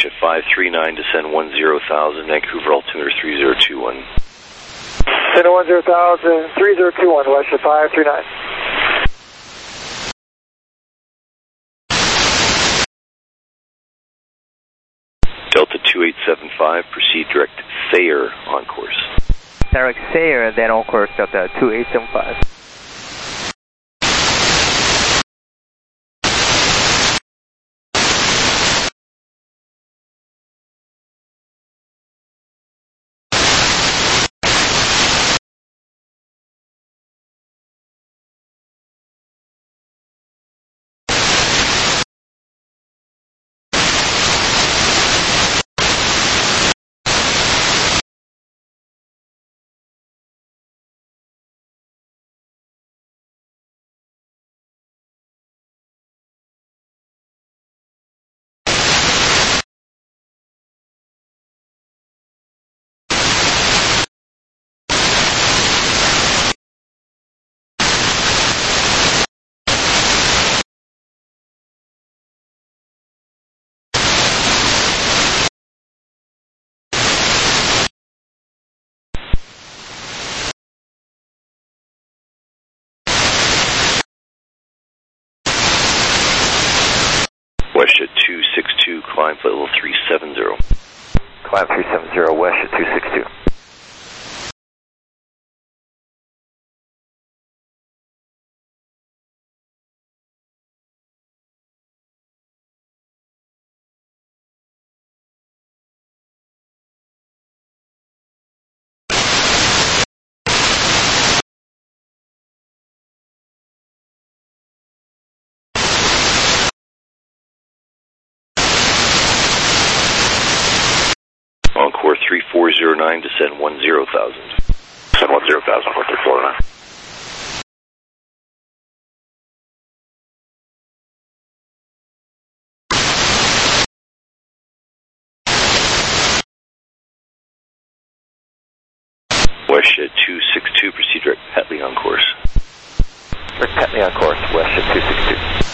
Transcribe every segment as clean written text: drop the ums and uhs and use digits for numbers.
West at 539, descend 10,000, Vancouver altimeter 3021. Descend 10,000, 3021, West at 539. Delta 2875, proceed direct Thayer on course. Direct Thayer, and then on course Delta 2875. West at 262, climb flight level 370. Climb 370, West at 262. Encore 3409, descend 10,000. Descend 10,000, Encore 3409. West at 262, proceed direct Petley on course. Direct Petley on course, West at 262.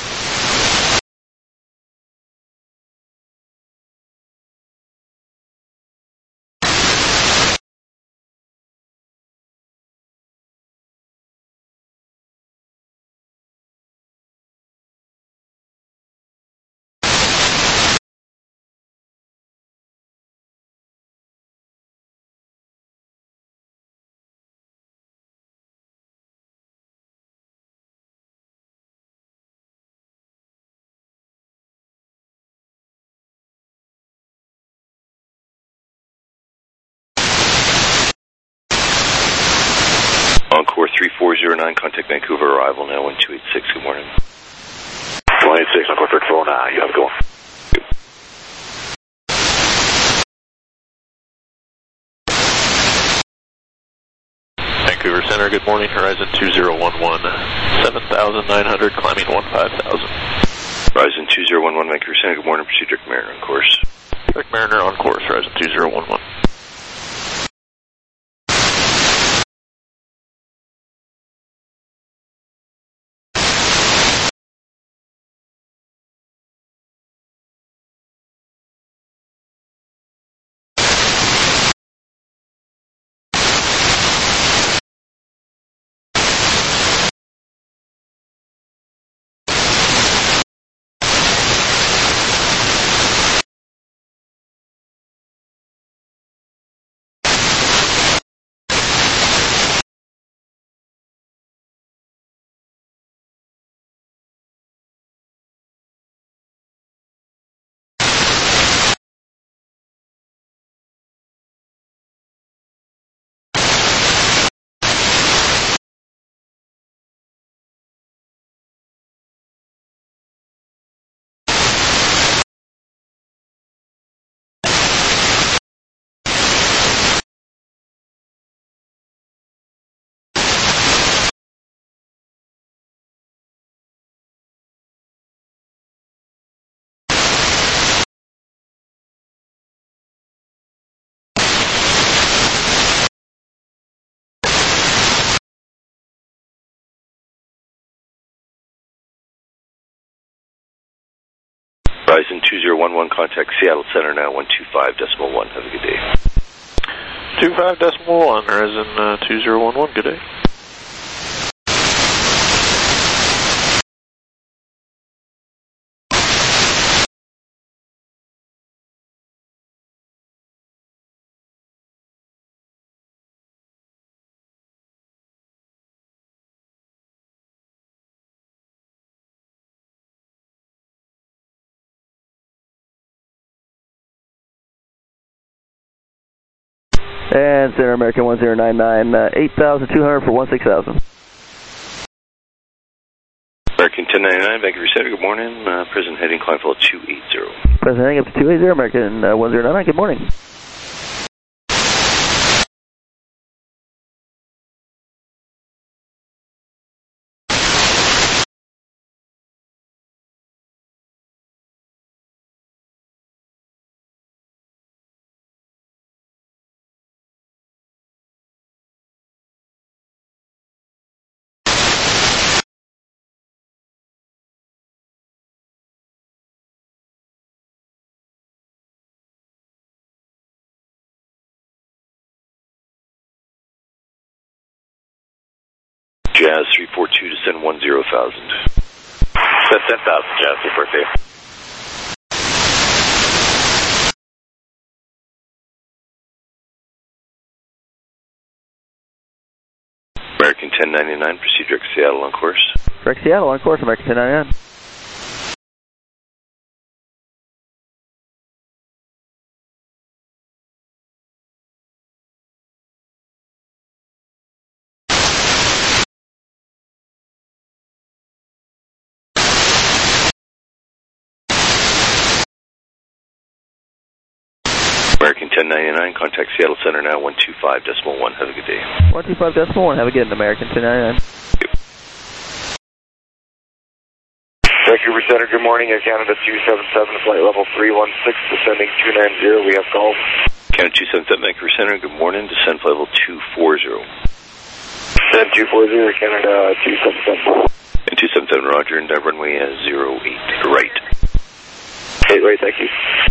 Encore 3409, contact Vancouver, arrival now 1286, good morning. 186, Encore 3409, you have a go. Vancouver Center, good morning, Horizon 2011, 7,900, climbing 15,000. Horizon 2011, Vancouver Center, good morning, proceed direct Mariner on course. Direct Mariner on course, Horizon 2011. 2011, contact Seattle Center now 125.1. Have a good day. 25.1, Horizon 2011, good day. And Center American 1099, 8,200 for 16,000. American 1099, Vancouver Center, good morning. Present heading climb flight 280. Present heading up to 280, American 1099, good morning. Jazz 342, descend 10,000. Descend 10,000, Jazz 342. American 1099, proceed direct Seattle on course. Direct Seattle on course, American 1099. American 1099, contact Seattle Center now 125.1. Have a good day. 125.1, have a good American 1099. Vancouver Center, good morning. Air Canada 277, flight level 316, descending 290. We have call. Canada 277, Vancouver Center, good morning. Descend flight level 240. Descend 240, Air Canada 277. And 277, roger, and runway 08, right. 8 right, thank you.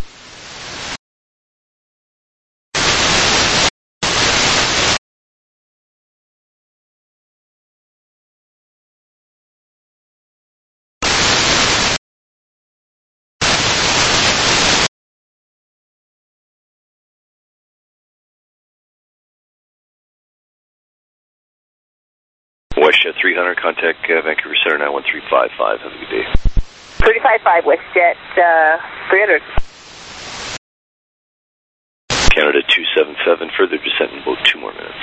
WestJet 300, contact Vancouver Center now 1355. Have a good day. 355 WestJet 300. Canada 277, further descent in about 2 more minutes.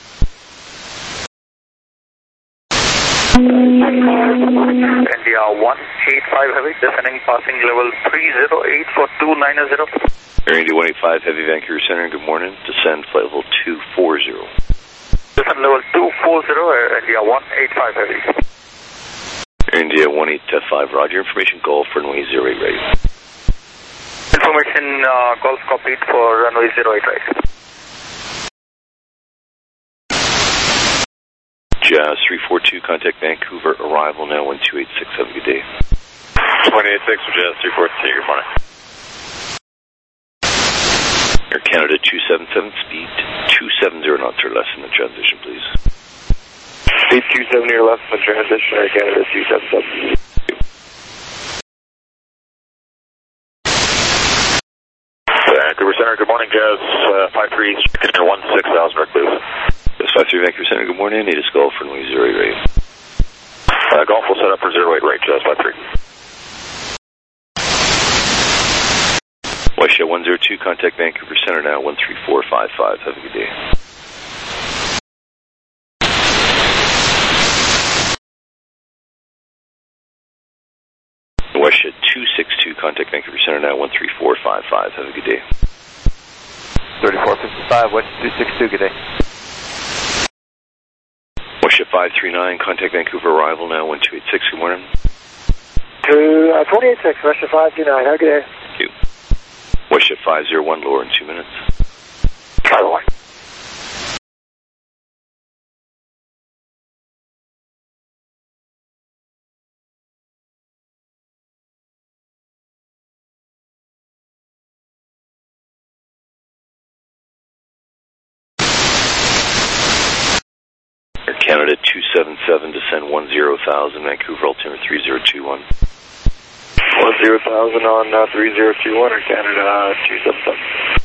India 185 heavy, descending passing level 308 for 290. Air India 185, heavy Vancouver Center, good morning. Descend flight level 240. Descend level 240, Air India 185 heavy. Air India 185, roger. Information Golf, runway 08 right. Information Golf copied for runway 08 right. Jazz 342, contact Vancouver, arrival now 1286. Have a good day. 286 for Jazz 342, good morning. Air Canada 277, speed 270 knots or less in the transition, please. Speed 270 or less in the transition, Air Canada 277. Vancouver Center, good morning, Jazz 53, 16,000, direct please. Jazz 53, Vancouver Center, good morning. Native Golf, runway 08 right. Golf will set up for 08 right, Jazz 53. WestJet 102, contact Vancouver Center now 13455. Have a good day. WestJet 262, contact Vancouver Center now 13455. Have a good day. 3455, WestJet 262, good day. WestJet 539, contact Vancouver, arrival now 1286. Good morning. 286, WestJet 529. Have a good day. Thank you. WestJet 501, lower in 2 minutes. 501. Air Canada 277, descend 10,000, Vancouver altimeter 3021. 10,000 on 3021, Air Canada 277.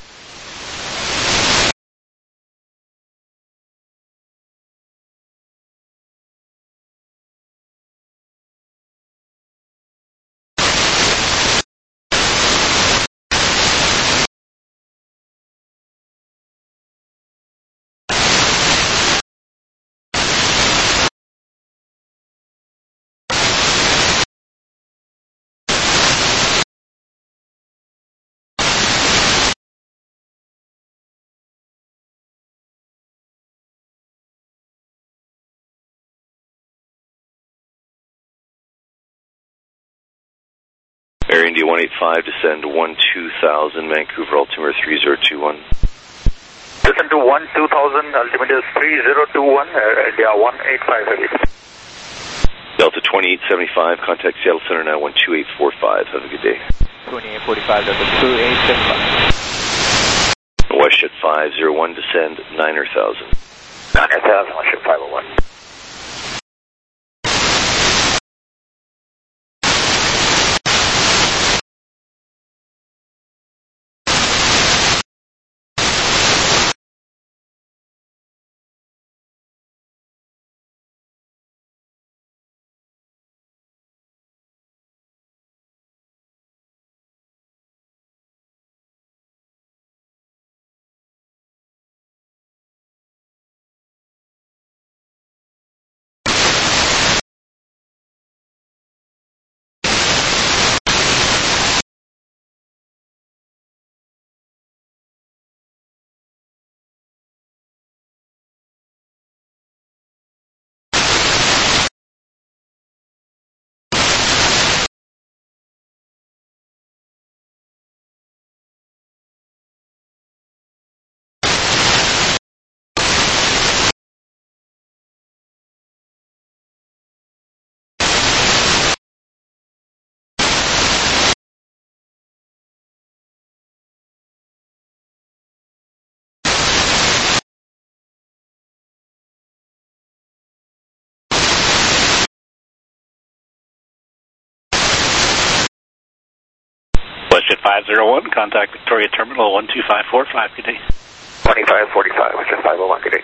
Air India 185, descend 12,000, Vancouver altimeter 3021. Descend to 12,000, altimeter 3021, Air India 185 heavy. Delta 2875, contact Seattle Center now 12845. Have a good day. 2845, Delta 2875. WestJet 501, descend 9,000. 9,000, WestJet 501. WestJet 501, contact Victoria Terminal 12545, good day. 2545, WestJet 501, good day.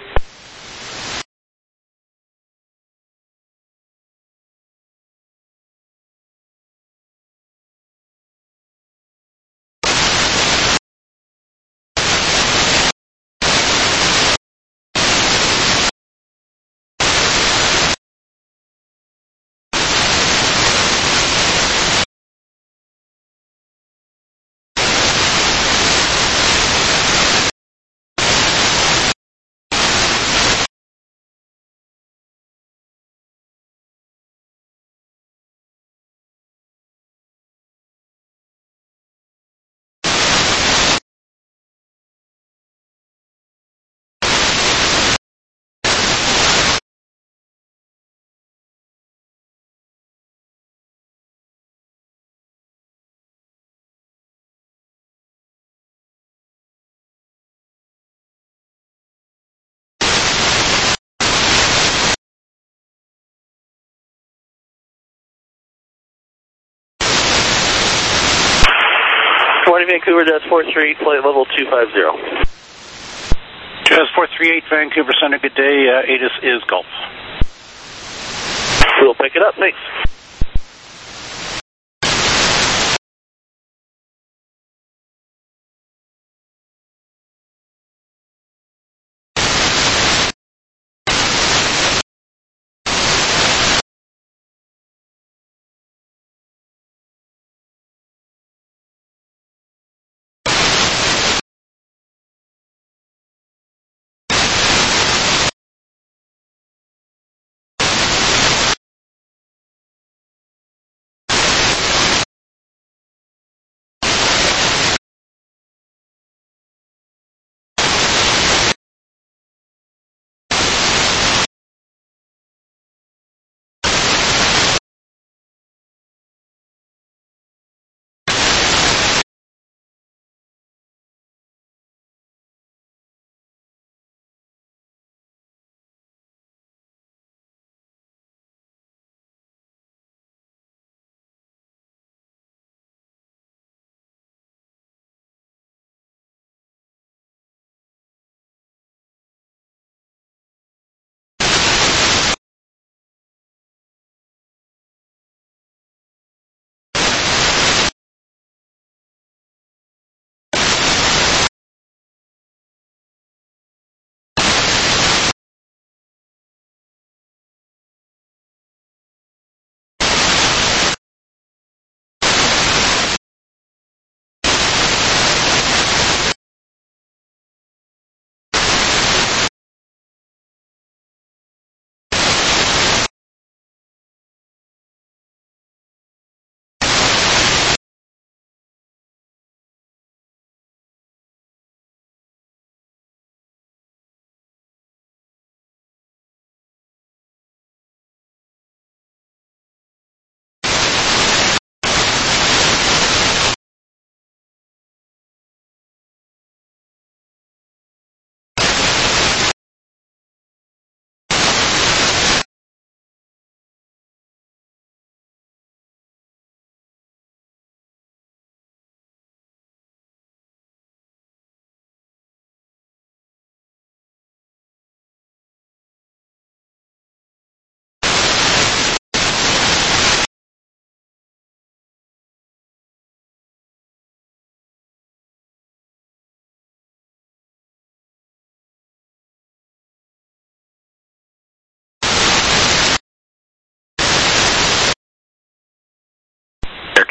Vancouver, Jazz 438, flight level 250. Jazz 438, Vancouver Center, good day. ATIS is Gulf. We'll pick it up, thanks.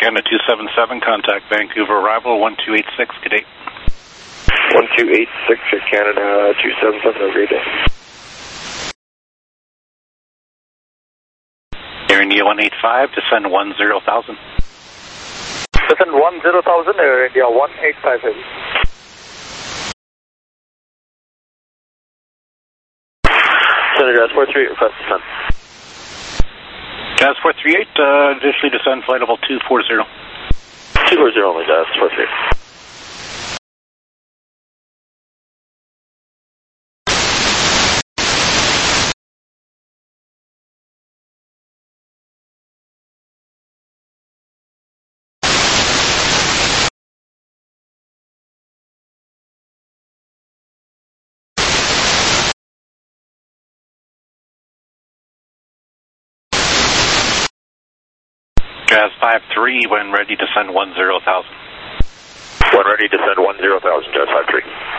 Canada 277, contact Vancouver arrival 1286, good day. 1286 at Canada 277, have a great day. Air India 185, descend 10,000. Descend 10,000, Air India 185 heavy. Center Jazz 43, request descent. Jazz 438, additionally descend flight level 240. 240 only, Jazz 43. Jazz 53, when ready, descend 10,000. When ready, descend 10,000, Jazz 53.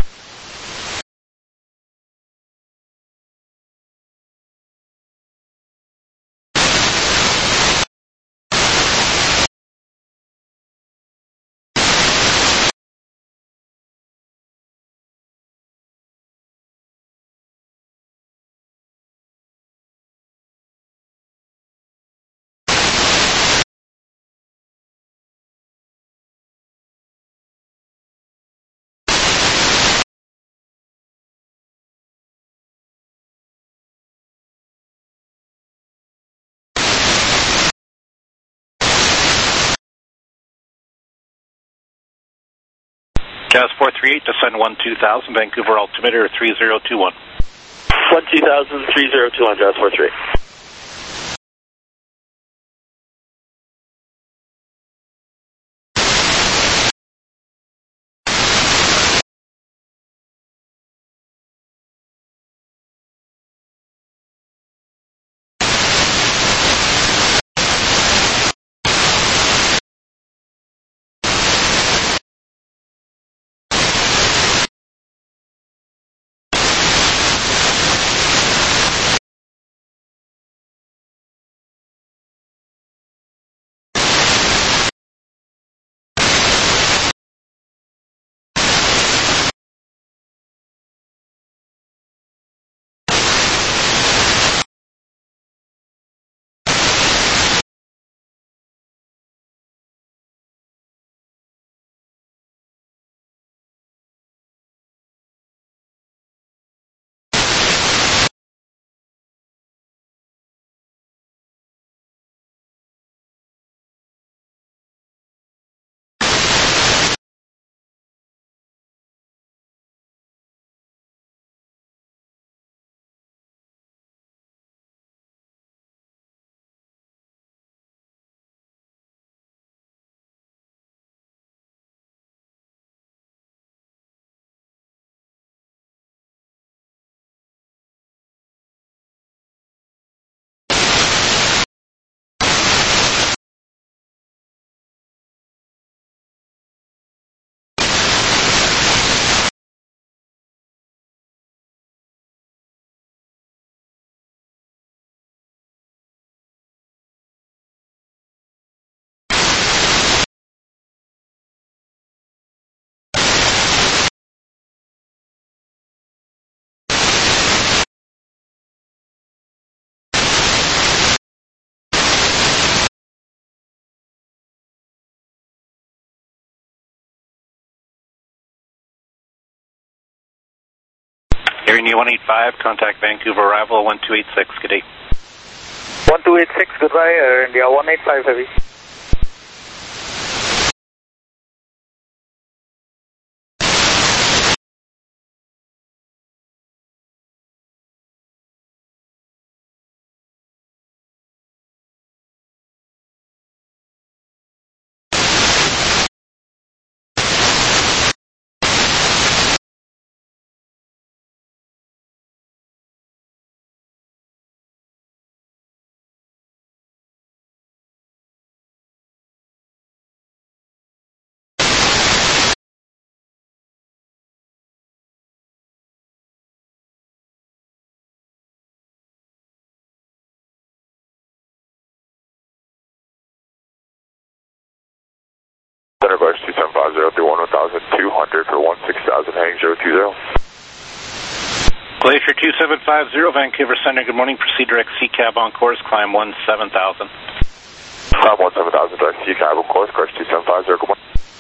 Jazz 438, descend 12,000, Vancouver altimeter 3021. 12,000, 3021, Jazz 43. Air India 185, contact Vancouver arrival 1286, good day. 1286, goodbye, Air India 185 heavy. Center, Glacier 2750, 1200 for 16,000, heading 020. Glacier 2750, Vancouver Center, good morning. Proceed direct CCAB on course, climb 17,000. Climb 17,000, direct CCAB on course, Glacier 2750, good morning.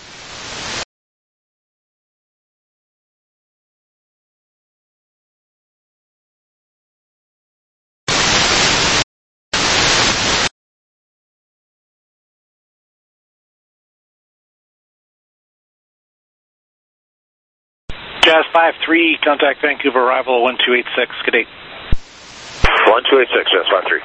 Jazz 53, contact Vancouver arrival 1286, good day. 1286, Jazz 53.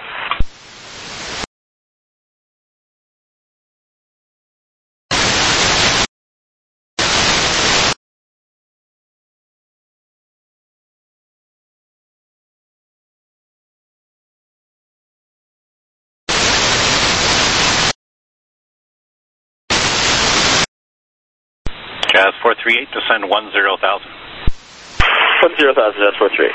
Jazz 438, descend 10,000. 10,000, Jazz 438.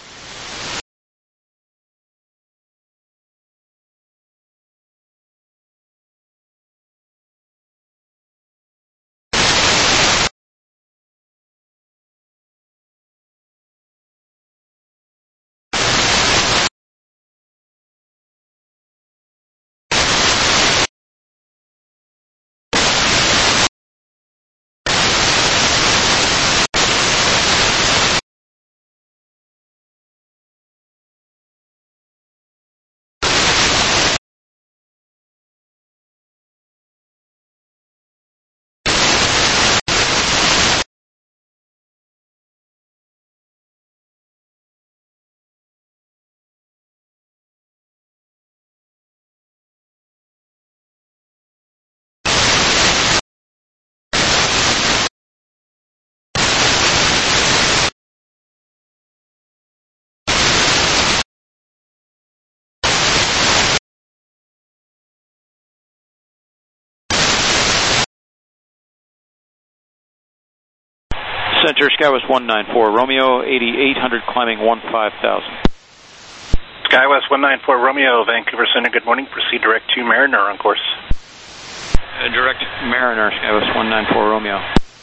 Center, Skywest 194, Romeo 8800, climbing 15,000. Skywest 194, Romeo, Vancouver Center, good morning. Proceed direct to Mariner on course. Direct Mariner, Skywest 194, Romeo.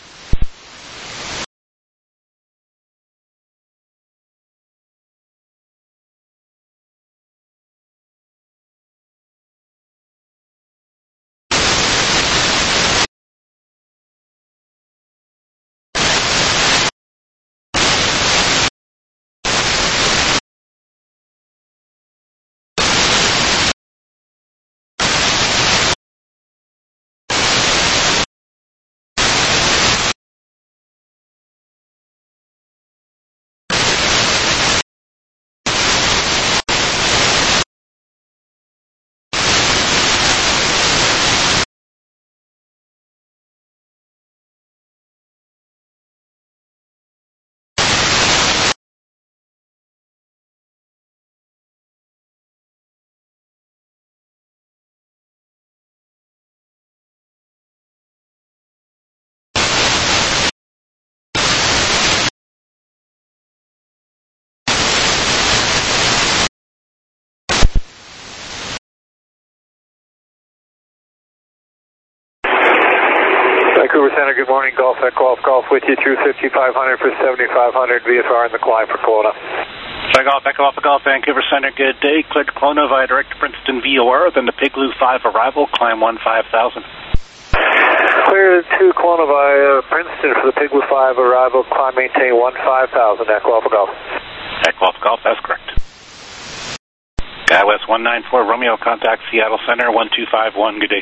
Vancouver Center, good morning. Golf at Golf with you through 5,500 for 7,500 VFR in the climb for Kelowna. Golf, Vancouver Center, good day. Cleared to Kelowna via direct to Princeton VOR, then the Pigloo 5 arrival, climb 15,000. Clear to Kelowna via Princeton for the Pigloo 5 arrival, climb maintain 15,000 at Golf. At Golf, that's correct. Skywest 194, Romeo, contact Seattle Center, 1251, good day.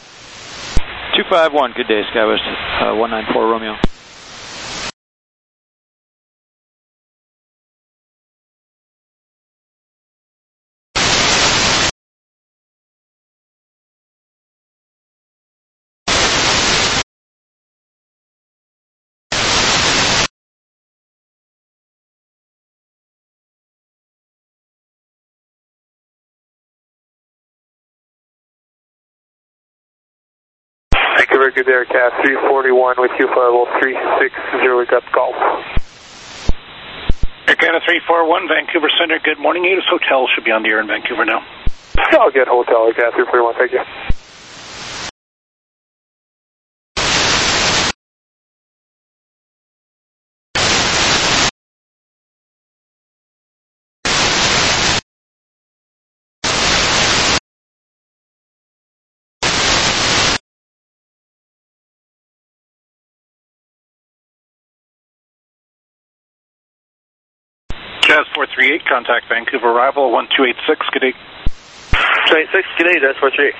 251, good day, Skywest 194, Romeo. Vancouver, good day, Cat 341 with you for level 360, we got Golf. Canada 341, Vancouver Center, good morning. Atis Hotel should be on the air in Vancouver now. I'll get Hotel, Cat 341, thank you. Jazz 438, contact Vancouver arrival 1286, good day. 286, good day, Jazz 438.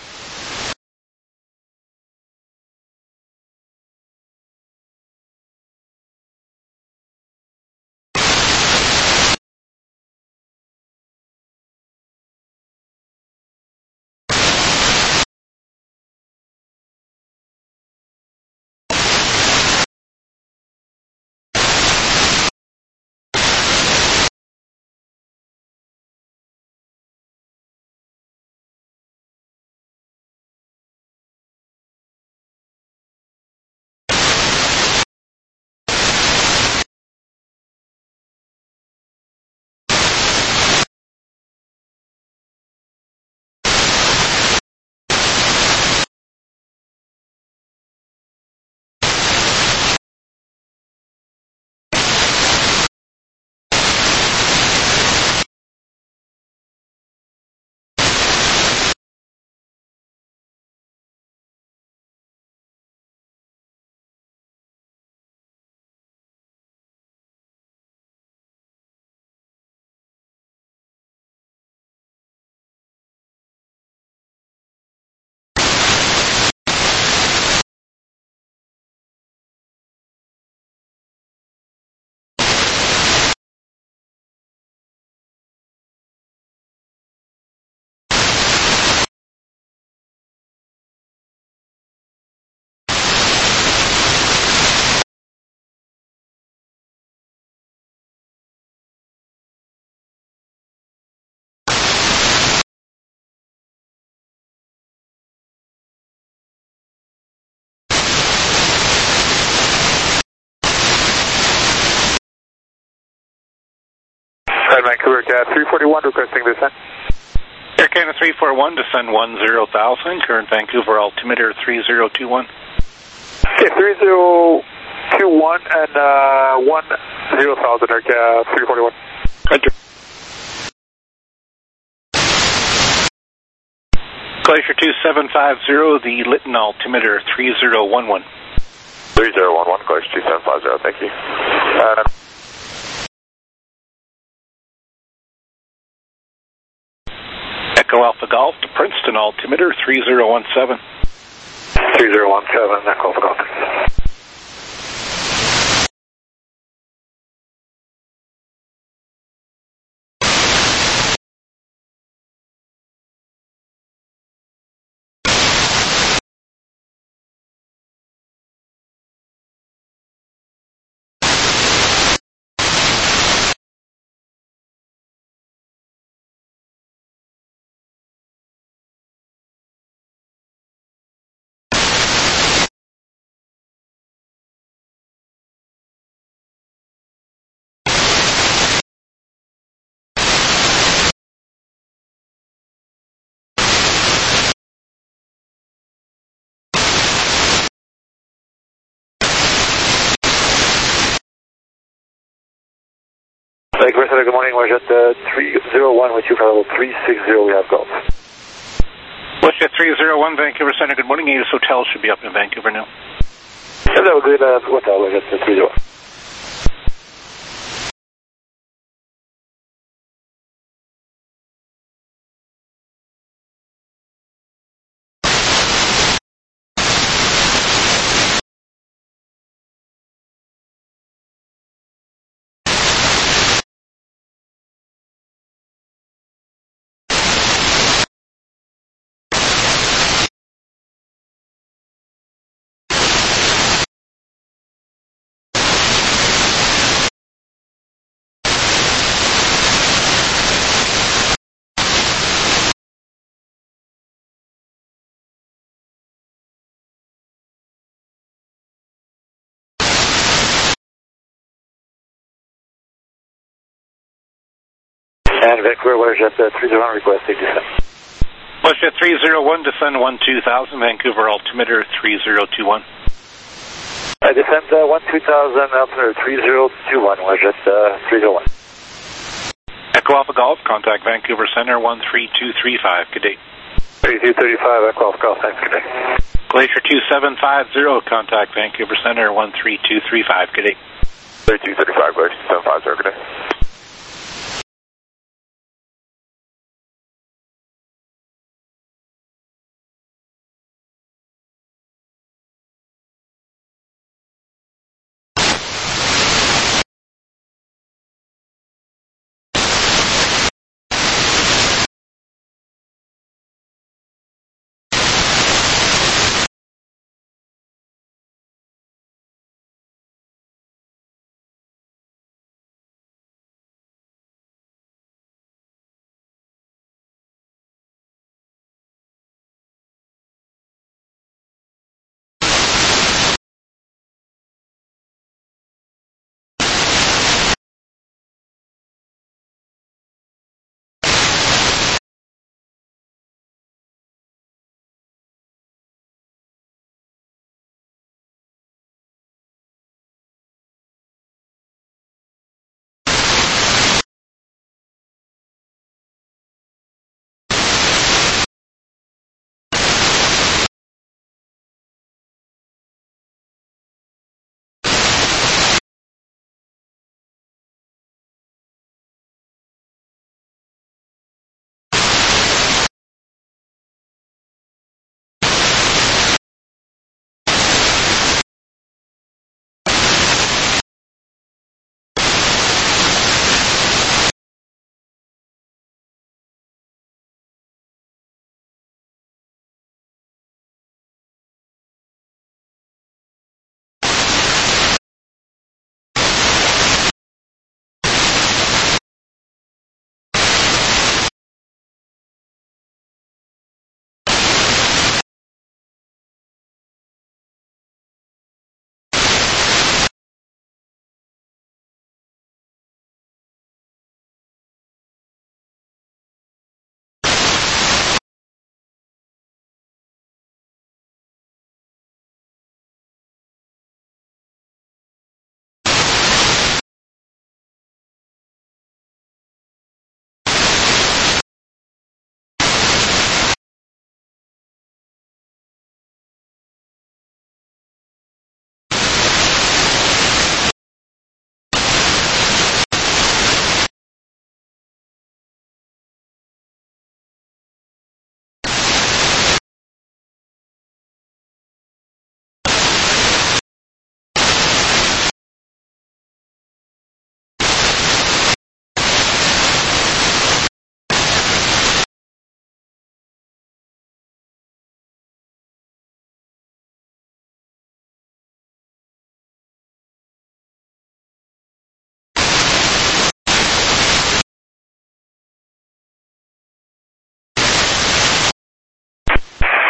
Vancouver Cat 341 requesting descent. Air Canada 341, descend 10,000, current Vancouver altimeter 3021. Okay, 3021 and 10,000 Air Cat 341. Roger. Glacier 2750, the Lytton altimeter 3011. 3011, Glacier 2750, thank you. Echo Alpha Golf to Princeton altimeter 3017. 3017, Echo Alpha Golf. Good morning, we're at 301 with you for level 360, we have golf. Westjet 301, Vancouver Center, good morning. Aegis Hotel should be up in Vancouver now. Yeah, that was good, hotel, we're at 301. And Vancouver, Westjet 301 requesting descent. Westjet 301, descend 12,000, Vancouver altimeter 3021. Descend 12,000, altimeter 3021, Westjet 301. Echo Alpha Golf, contact Vancouver Center 13235, good day. 3235, Echo Alpha Golf, thanks, good day. Glacier 2750, contact Vancouver Center 13235, good day. 3235, Glacier 2750, good day.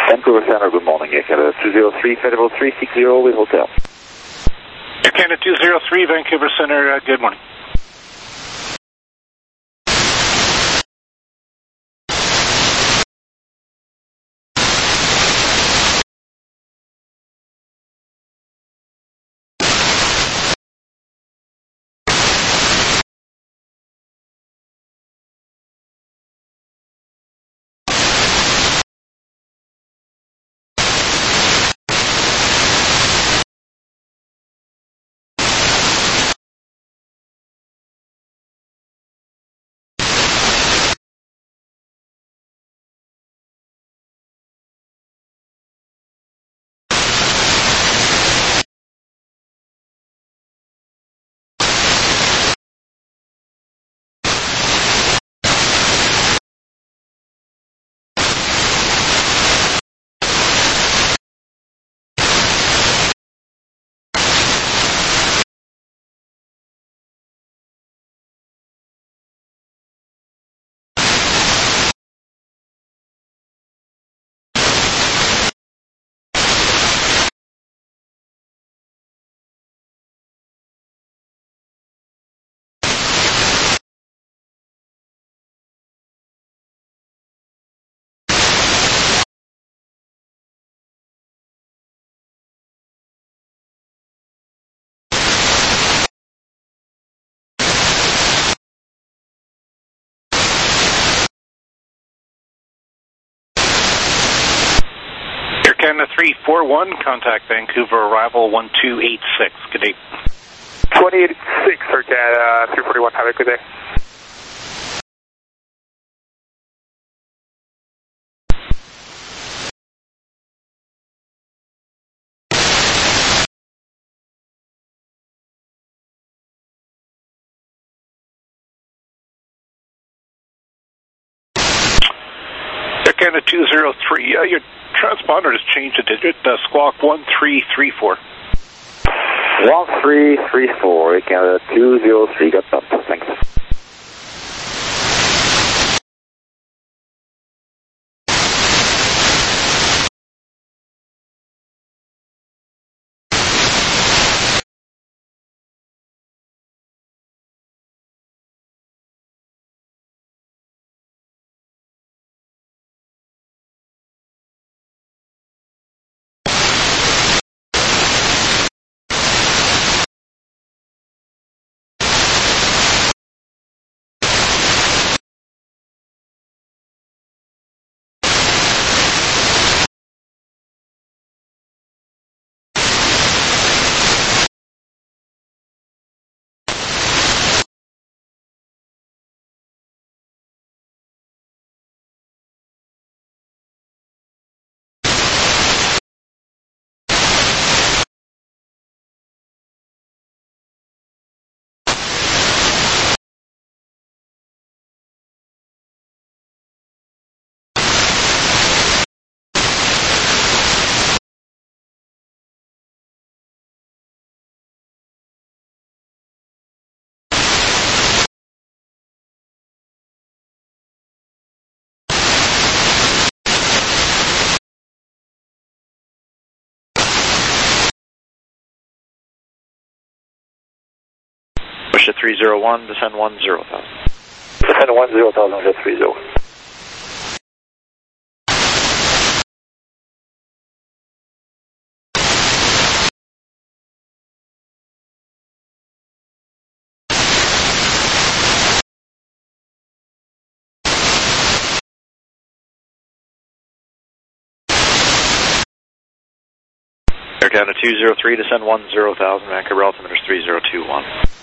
Vancouver Center, good morning, Air Canada 203, Federal 360 with hotel. Air Canada 203, Vancouver Center, good morning. Canada 341, contact Vancouver, arrival 1286. Good day. 2086, Air Canada 341, have a good day. Air Canada 203, your transponder has changed a digit, squawk 1334. 1334, Air Canada 203, got bumped, thanks. Push at 301, descend 10,000. Descend 10,000, jet 30. Air Canada 203, descend 10,000, Vancouver altimeter is 3021.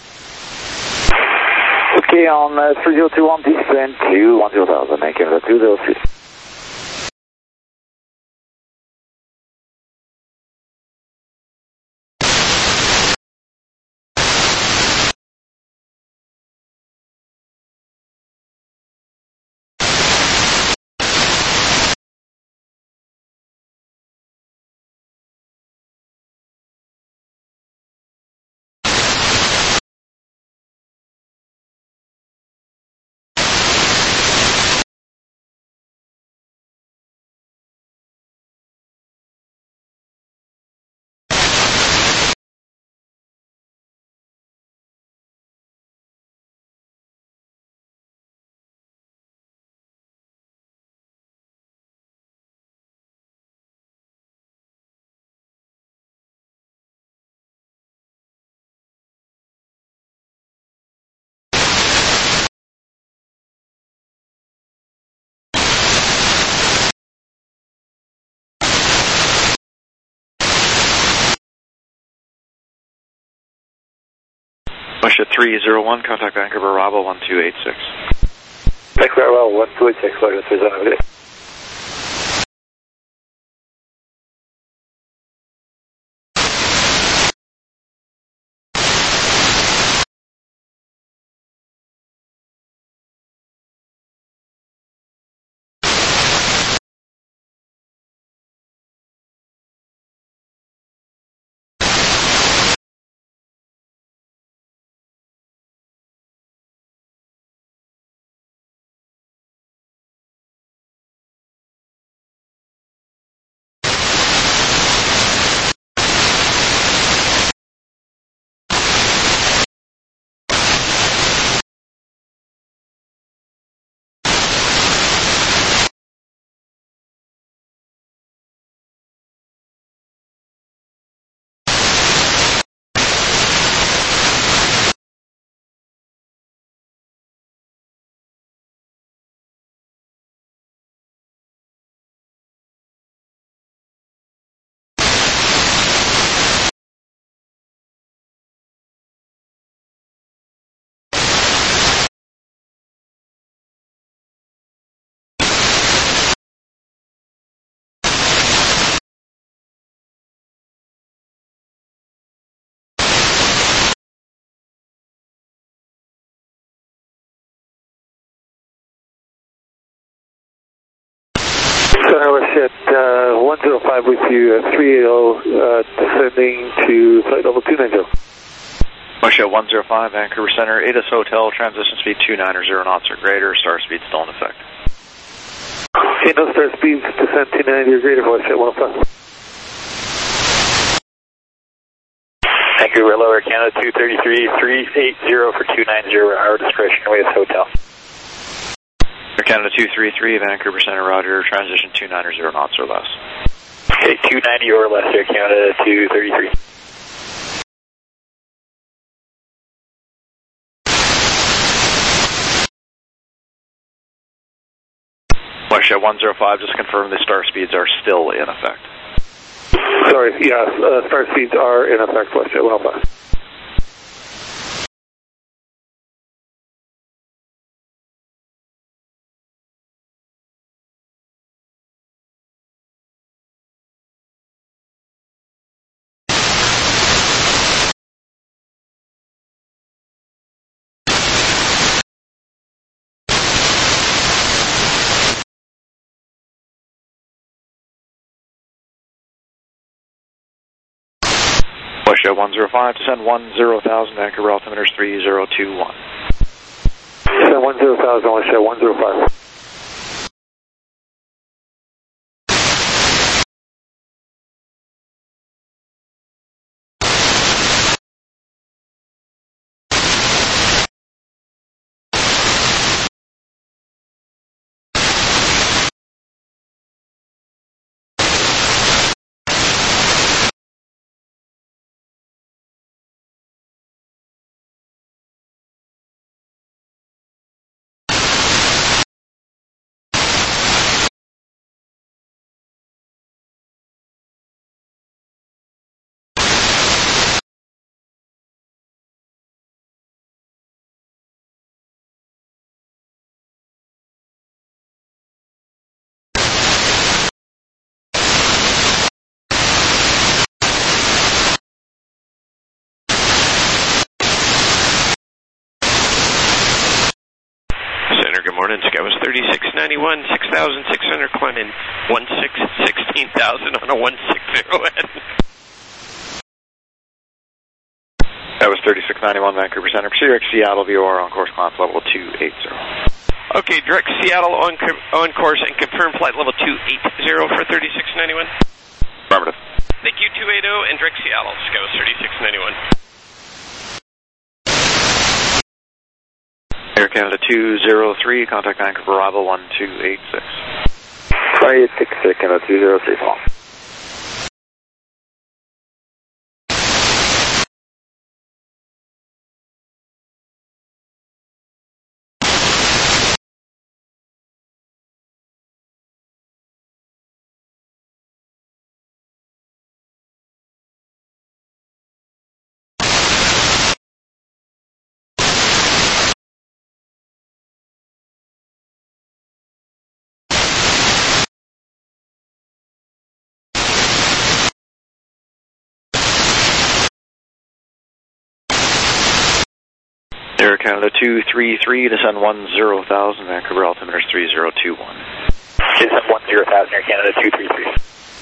Okay, on 3021, descend to 10,000, Air Canada 203. Russia 301, contact Vancouver Bravo 1286. Vancouver Bravo 1286, Flight 30. Russia 105 with you, 380, descending to flight level 290. Russia 105, Vancouver Center, ATIS Hotel, transition speed 290 knots or greater, star speed still in effect. Okay, no star speeds, descent 290 or greater, Russia 105. Vancouver Lower Canada 233, 380 for 290, our discretion with Hotel. Air Canada 233, Vancouver Center, roger, transition 290 knots or less. Okay, 290 or less, Air Canada 233. Russia 105, just confirm the star speeds are still in effect. Sorry, yes, star speeds are in effect, Russia 105. Russia 105, descend 10,000, Vancouver altimeter 3021. Descend 10,000, Russia 105. Good morning, Sky was 3691, 6,600, climbing 16,000 on a 160 head. That was 3691, Vancouver Center. Direct Seattle VOR on course climb level 280. Okay, direct Seattle on course and confirm flight level 280 for 3691. Affirmative. Thank you, 280 and direct Seattle, Sky was 3691. Air Canada 203, contact Vancouver arrival 1286. Flight 66, Canada 203. Air Canada 233, descend 10,000, Vancouver altimeter is 3021. Descend 10,000, Air Canada 233.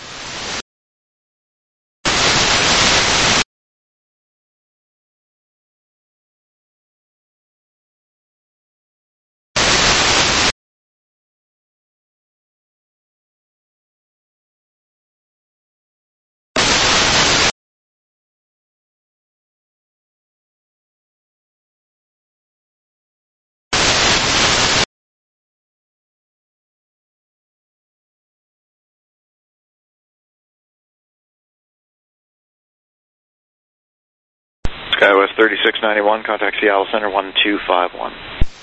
SkyWest 3691, contact Seattle Center 1251.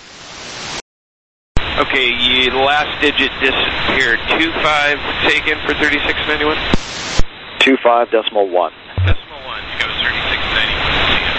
Okay, last digit disappeared. 25 taken for 3691? 25.1. Decimal 1. Go 3691. See ya.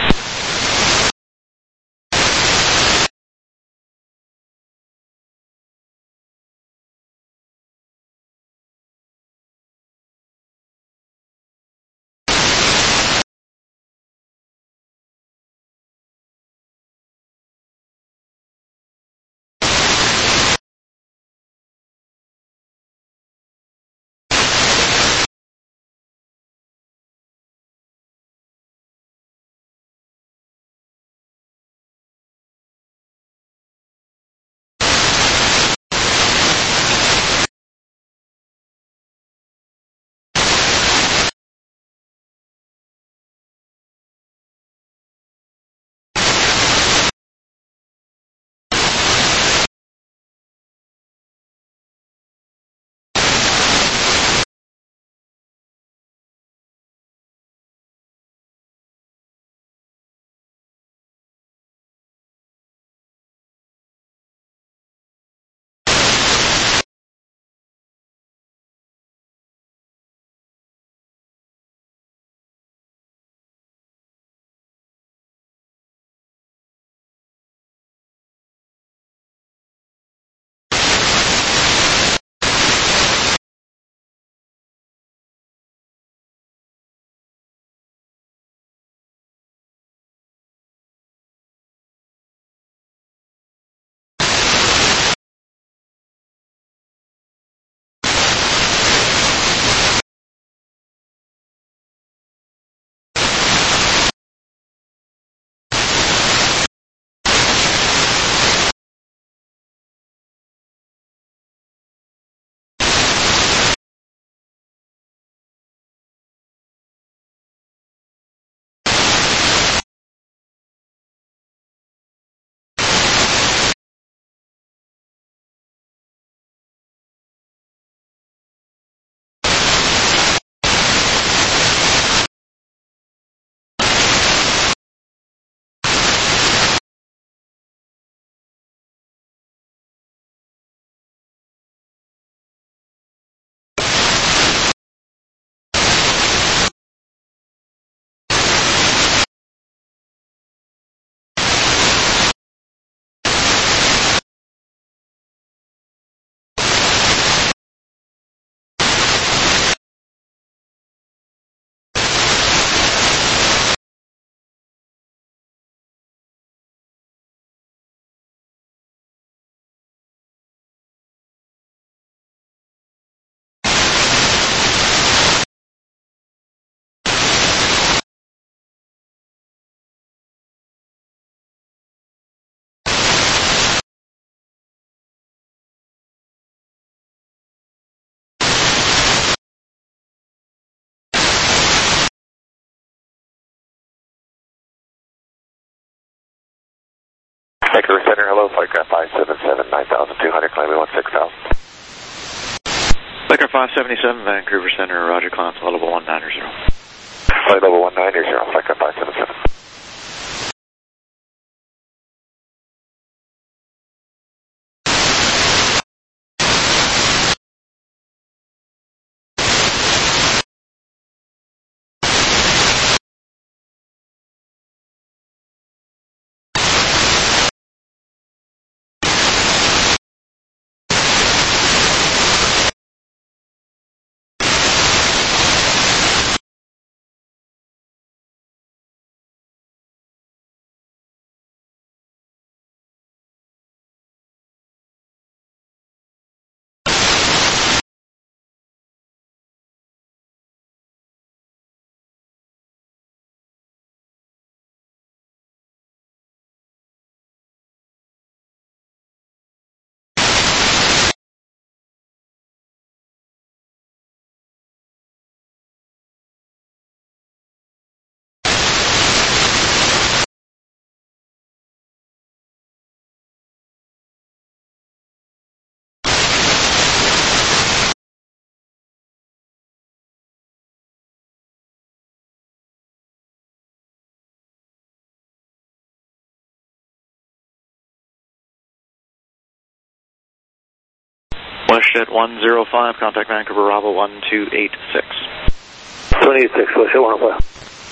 Vancouver Center, hello, flight craft 577, 9,200, climbing 16,000. Flight craft 577, Vancouver Center, roger, climb flight level 190. Flight level 190, flight craft 577. WestJet 105, contact Vancouver Bravo 1286. 186, WestJet 105.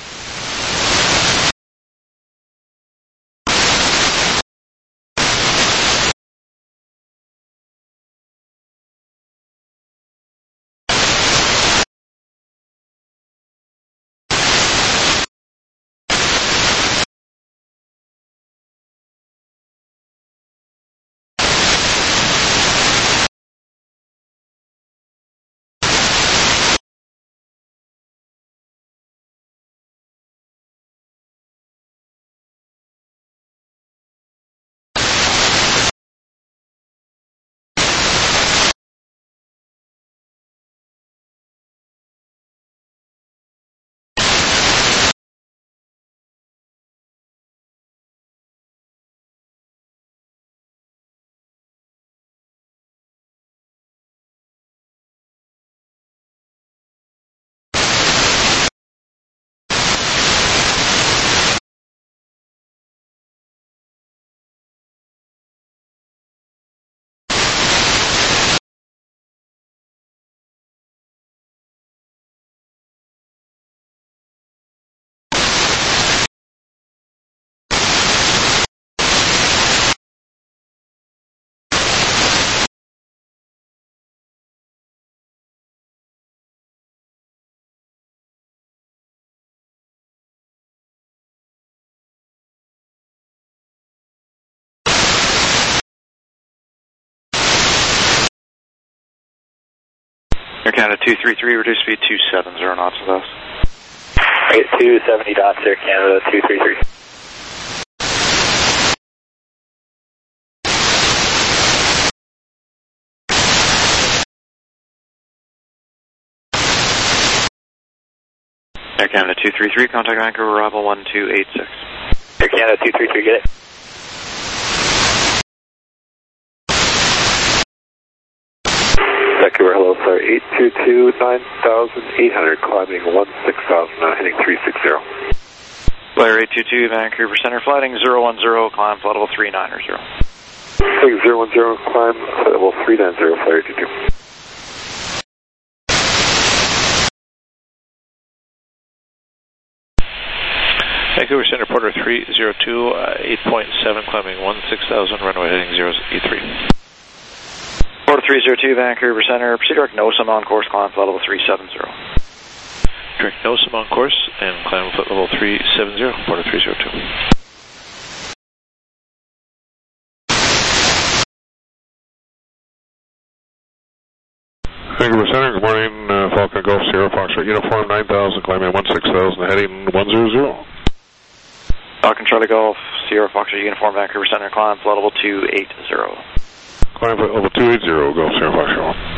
Air Canada 233, reduce speed 270 knots with us. 270 dots, Air Canada 233. Air Canada 233, contact Vancouver Bravo 1286. Air Canada 233, get it. Vancouver, hello, sorry, 822, 9,800, climbing 16,000, heading 360. Flyer 822, Vancouver Center, flighting 010, climb flight level 390. Flight 010, climb flight level 390, Flyer 822. Vancouver Center, Porter 302, 8.7, climbing 16,000, runway heading 083. Porter 302, Vancouver Center, proceed direct NOSAM on course, climb flight level 370. Direct NOSAM on course and climb flight level 370, Porter 302. Vancouver Center, good morning, Falcon Golf Sierra Foxtrot Uniform 9,000, climbing 16,000, heading 100. Falcon Charlie Golf, Sierra Foxtrot Uniform, Vancouver Center, climb flight level 280. Climb flight level 280, Golf Sierra Foxtrot.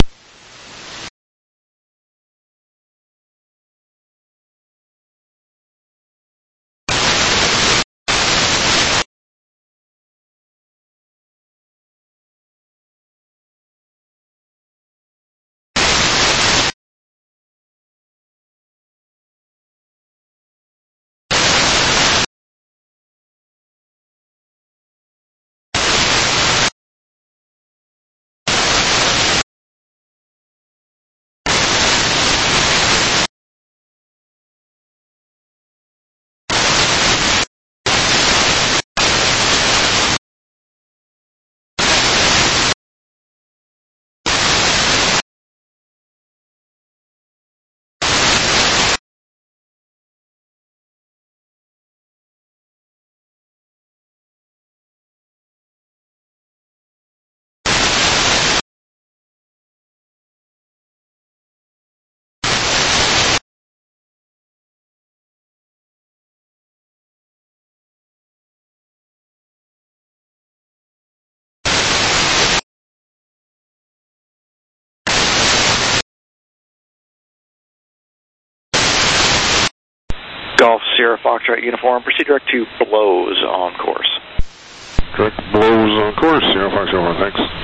Golf Sierra Foxtrot Uniform, proceed direct to Blows on course. Direct Blows on course, Sierra Foxtrot, thanks.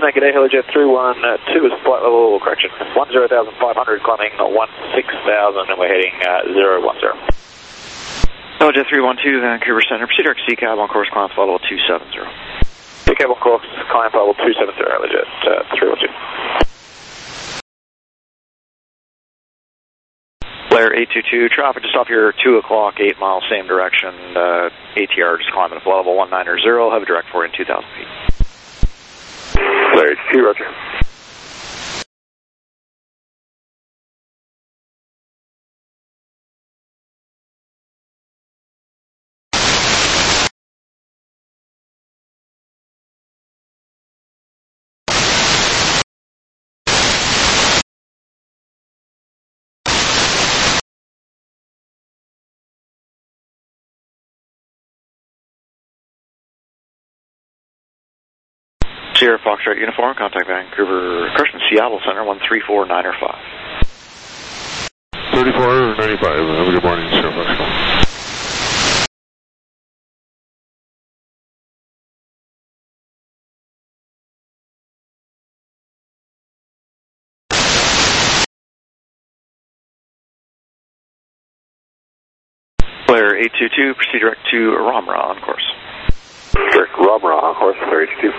Center, good day, Helijet 312 is flight level, correction, 10,500, climbing 16,000, and we're heading 010. Helijet 312, Vancouver Center, proceed direct CCAB on course, climb flight level 270. CCAB on course, climb flight level 270, Helijet 312. Blair 822, traffic just off here 2 o'clock, 8 miles, same direction, ATR just climbing to flight level 190, have a direct for in 2,000 feet. Blair 82, roger. Sierra Foxtrot Uniform, contact Vancouver, Seattle Center, 134.9 or 5. 3495, have a good morning, Sierra Foxtrot. Blair 822, proceed direct to Ramra on course. Direct Ramra on course, Blair 822.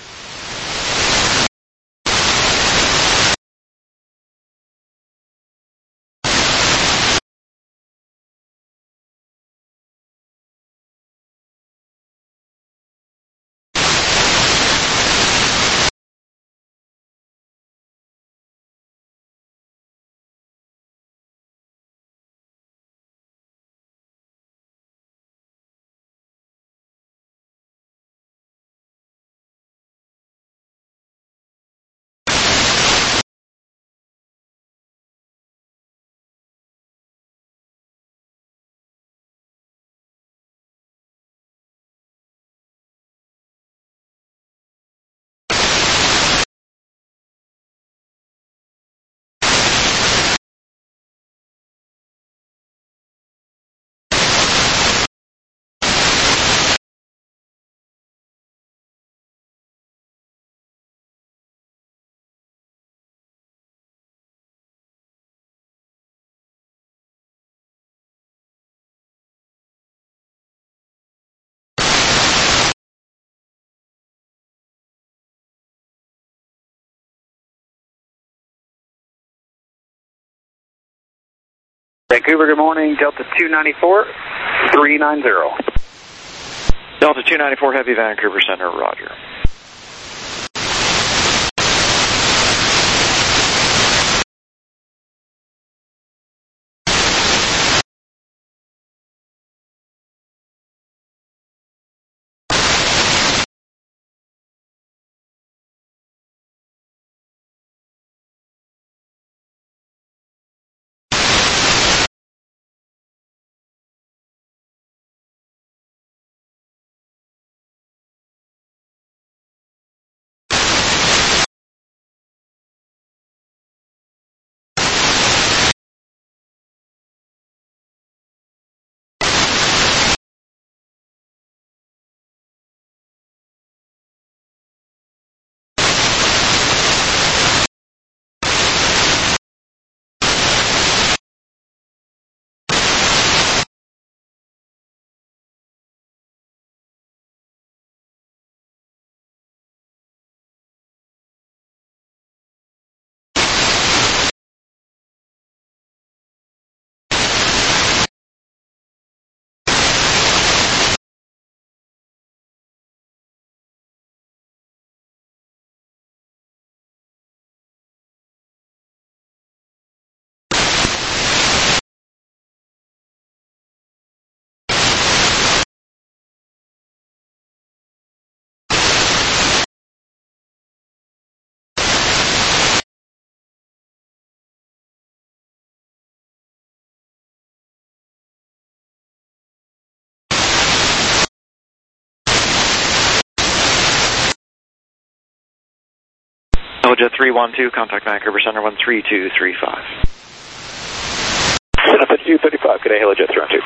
Vancouver, good morning. Delta 294, 390. Delta 294 Heavy, Vancouver Center, roger. Helijet 312, contact Vancouver Center, 13235. Center 5235, good day, Helijet 312.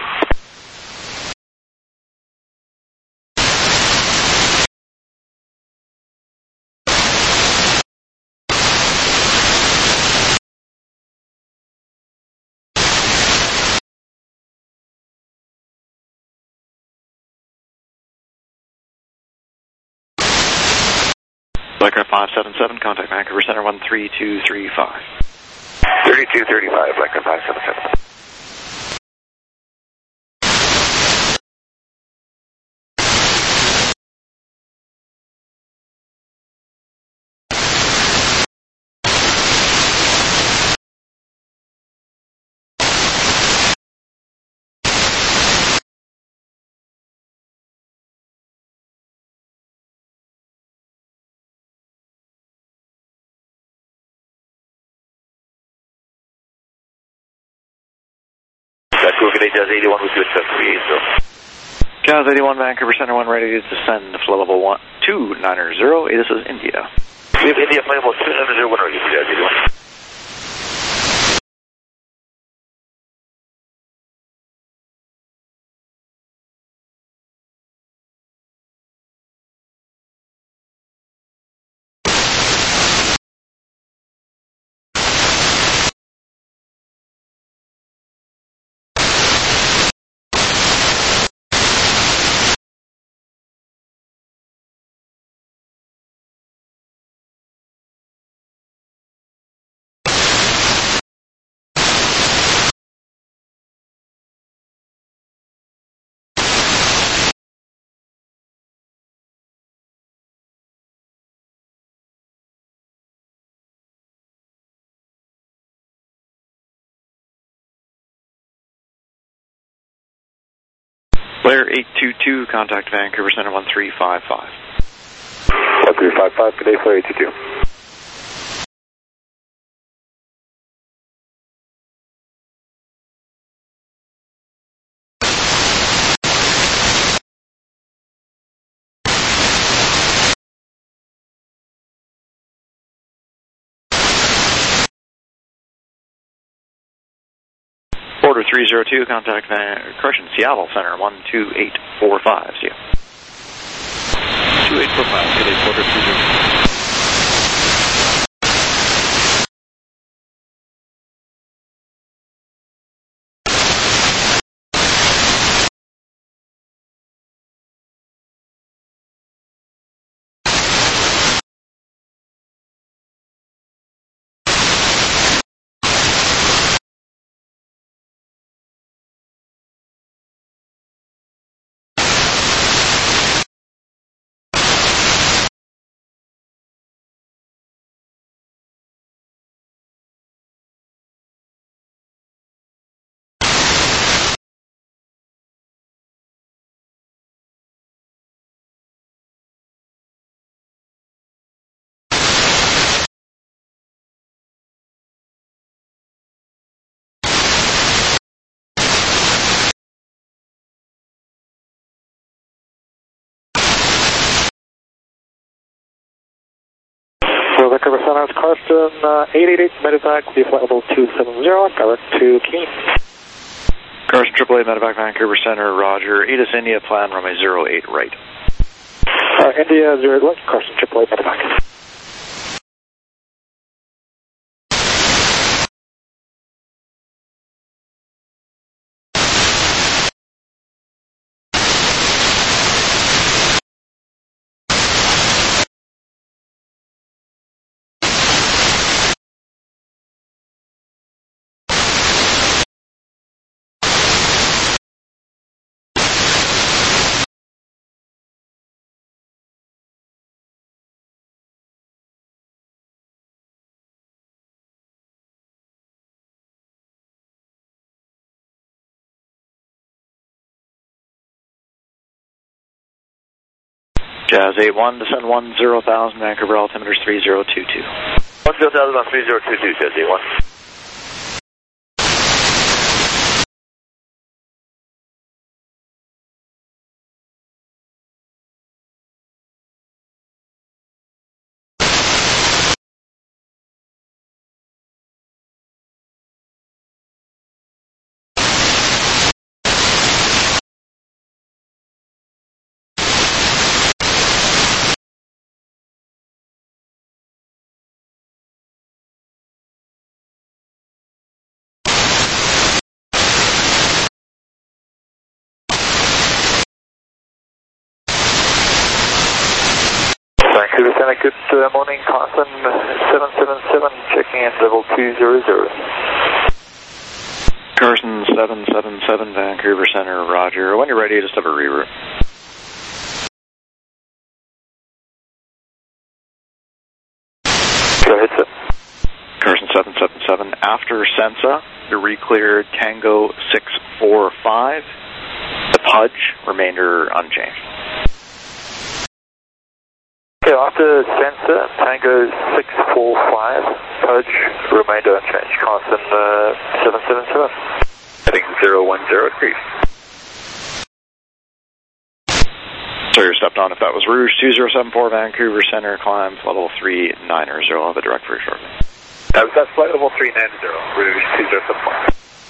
Flightcraft 577, contact Vancouver Center 13235. 3235, Flightcraft 577. Good day, Jazz 81 with you at 738. Jazz 81, Vancouver Center 1, ready to descend to flight level 290. This is India. We have India flight level 290, when are you for Jazz 81? Blair 822, contact Vancouver Center 1355. 1355, good day, Blair 822. Order 302, contact Seattle Center 12845. See you. 2845, good day, Order 302. Vancouver Center, it's Carson 888, medevac, will be flight level 270, direct to Keene. Carson AAA, medevac, Vancouver Center, Roger. ATIS India, plan runway 08 right. India 0 left, Carson AAA, medevac. Jazz 81, descend 10,000, Vancouver altimeter 3022. 10,000 on 3022, Jazz 81. Vancouver Center, good morning, Carson 777, checking in level 200. Carson 777, Vancouver Center, roger. When you're ready, just have a reroute. Go ahead, sir. Carson 777, after Sensa, you're re-cleared Tango 645, the Pudge, remainder unchanged. Okay, after Sensa, Tango 645, Pudge, remainder unchanged. Carson 777. Heading 010, please. So you're stepped on if that was Rouge 2074, Vancouver Center, climb level 390. I'll have a direct for you shortly. That's flight level 390, Rouge 2074.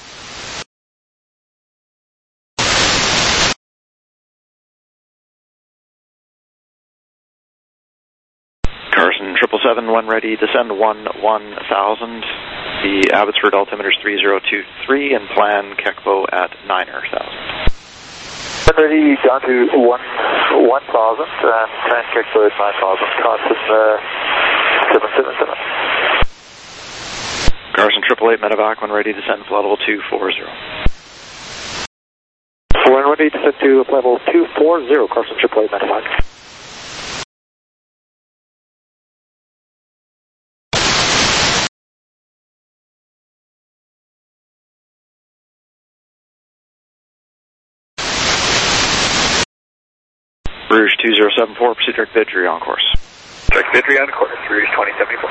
Carson 777, when ready, descend 1000. The Abbotsford altimeter is 3023 and plan Kekbo at 9000. Ready down to 1,000 and plan Kekbo at 9,000. Carson 777. Carson 888 medevac, when ready, descend flight level 240. When ready, descend to level 240, Carson 888 medevac. Rouge 2074, proceed direct Vidry on course. Direct Vidry on course, Rouge 2074.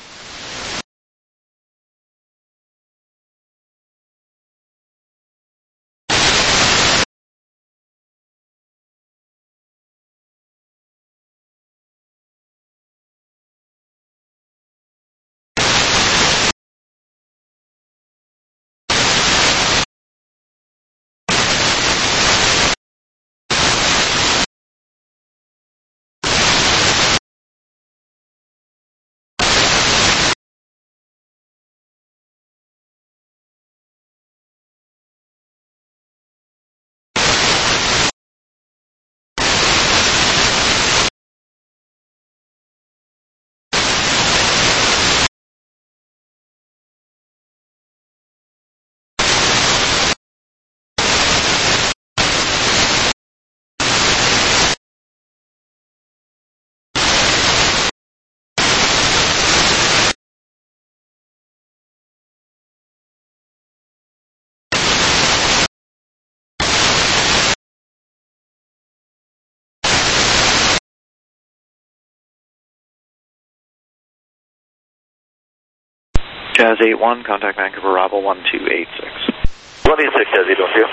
Jazz 81, contact Vancouver arrival 1286. 186, Jazz 8, don't you?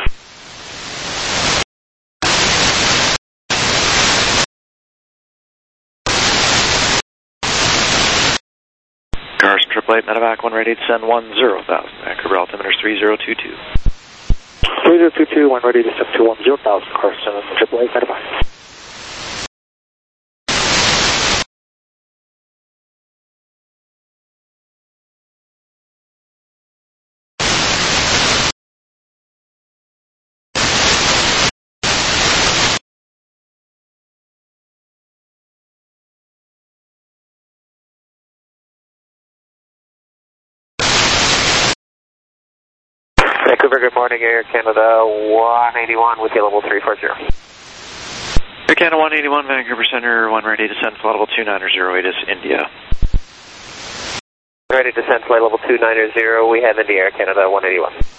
Carson 888 medevac, when ready, descend 10,000. Vancouver altimeter is 3022. 3022, when ready, descend to 10,000, Carson 888 medevac. Vancouver, good morning, Air Canada 181 with you, level 340. Air Canada 181, Vancouver Center, when ready, descend flight level 2908 is India. Ready to descend flight level 290, we have India Air Canada 181.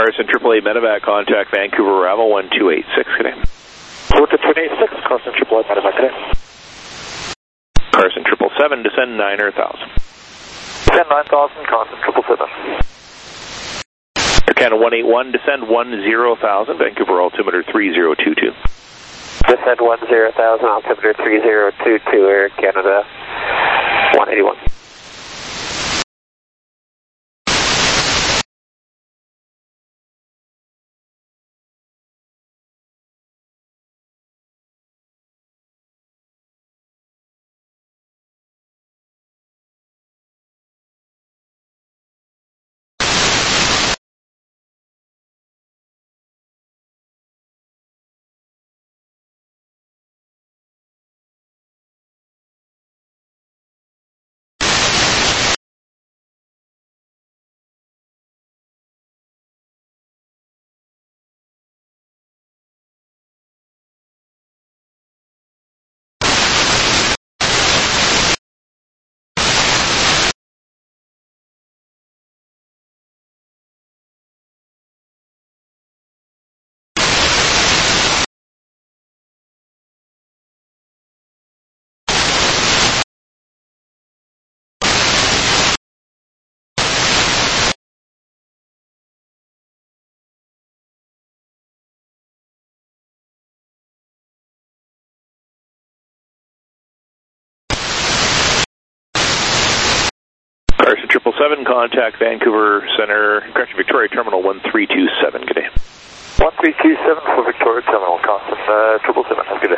Carson, AAA Medevac, contact Vancouver Arrival 1286, good day. Go to 286, Carson, AAA Medevac, good day. Carson, 777, descend 9,000. Descend 9,000, Carson, 777. Air Canada 181, descend 10,000, Vancouver altimeter 3022. Descend 10,000, altimeter 3022, Air Canada 181. Carson, 777, contact Vancouver Center, correction, Victoria Terminal 1327, good day. 1327 for Victoria Terminal, Carson, 777, good day.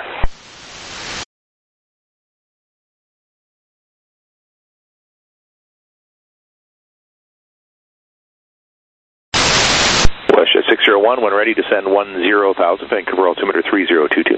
WestJet 601, when ready, descend 10,000, Vancouver altimeter 3022.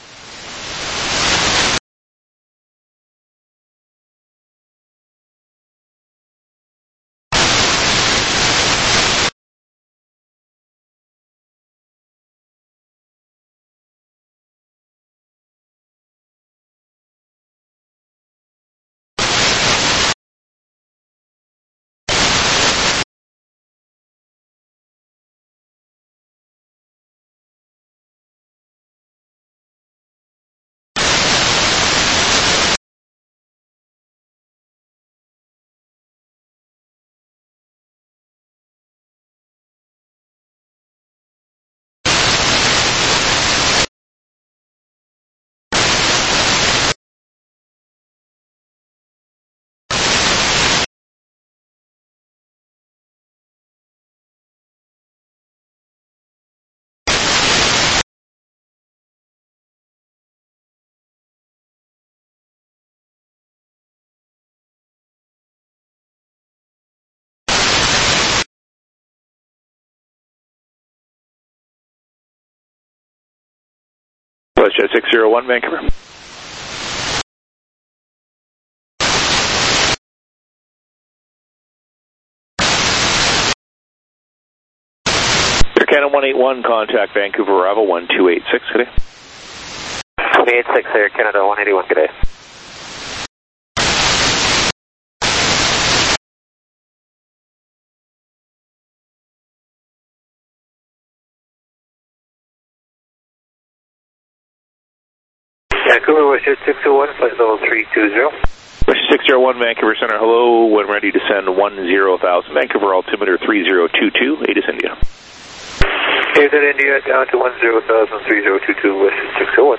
WestJet 601, Vancouver. Air Canada 181, contact Vancouver Arrival 1286, good day. 286, Air Canada 181, good day. Vancouver, WestJet 601, flight level 320. WestJet 601, Vancouver Center, hello, when ready, descend 10,000, Vancouver altimeter 3022, ATIS India. ATIS India, down to 10,000, 3022, WestJet 601.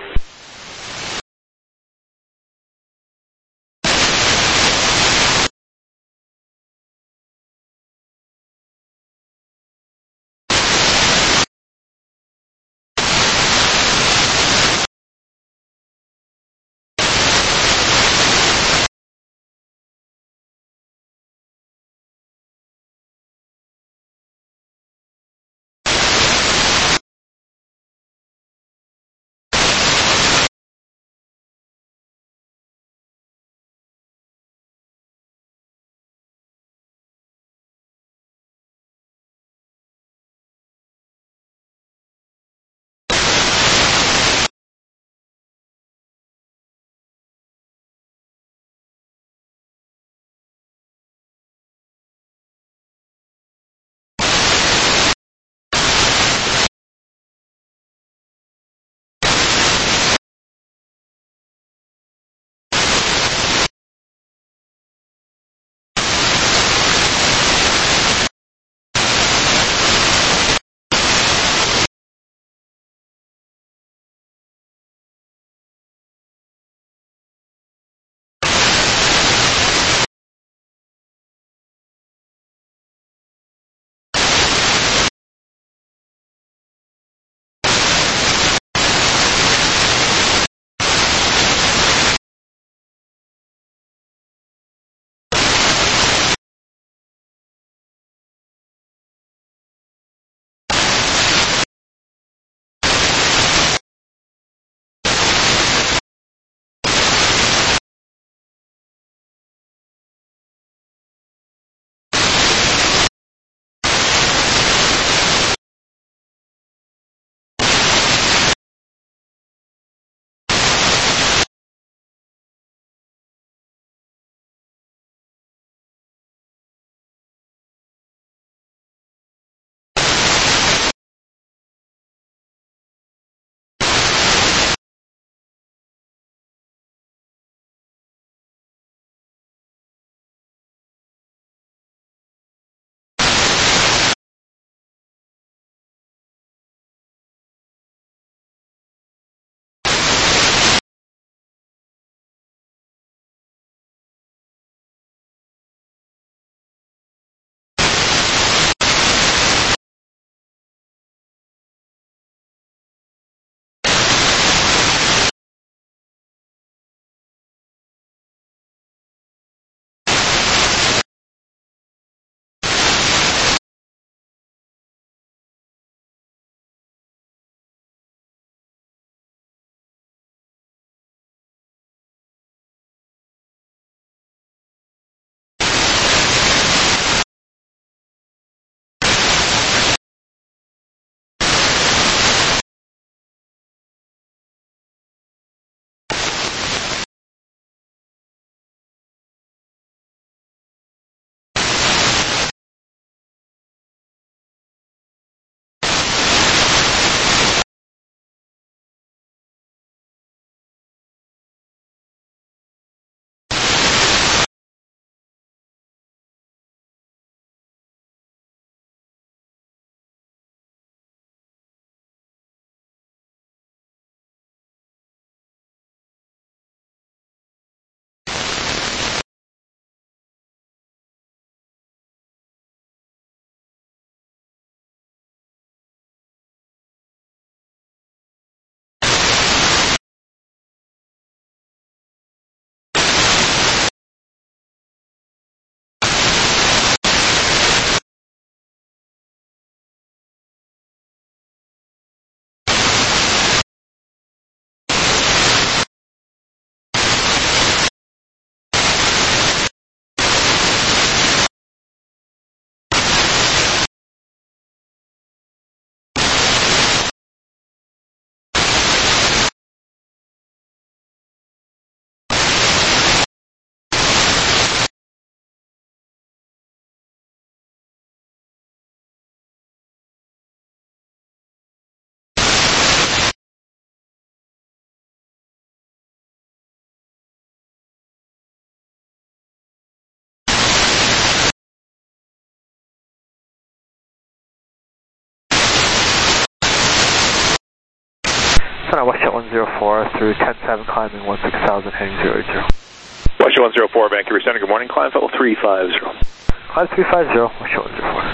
Center Westjet 104 through 10-7, climbing 16,000, heading 080. Westjet 104, Vancouver Center, good morning, climb level 350. Climb 350, Westjet 104.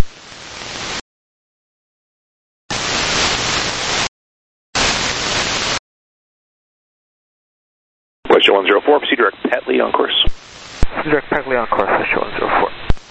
Westjet 104, proceed direct Petley on course. Direct Petley on course, Westjet 104.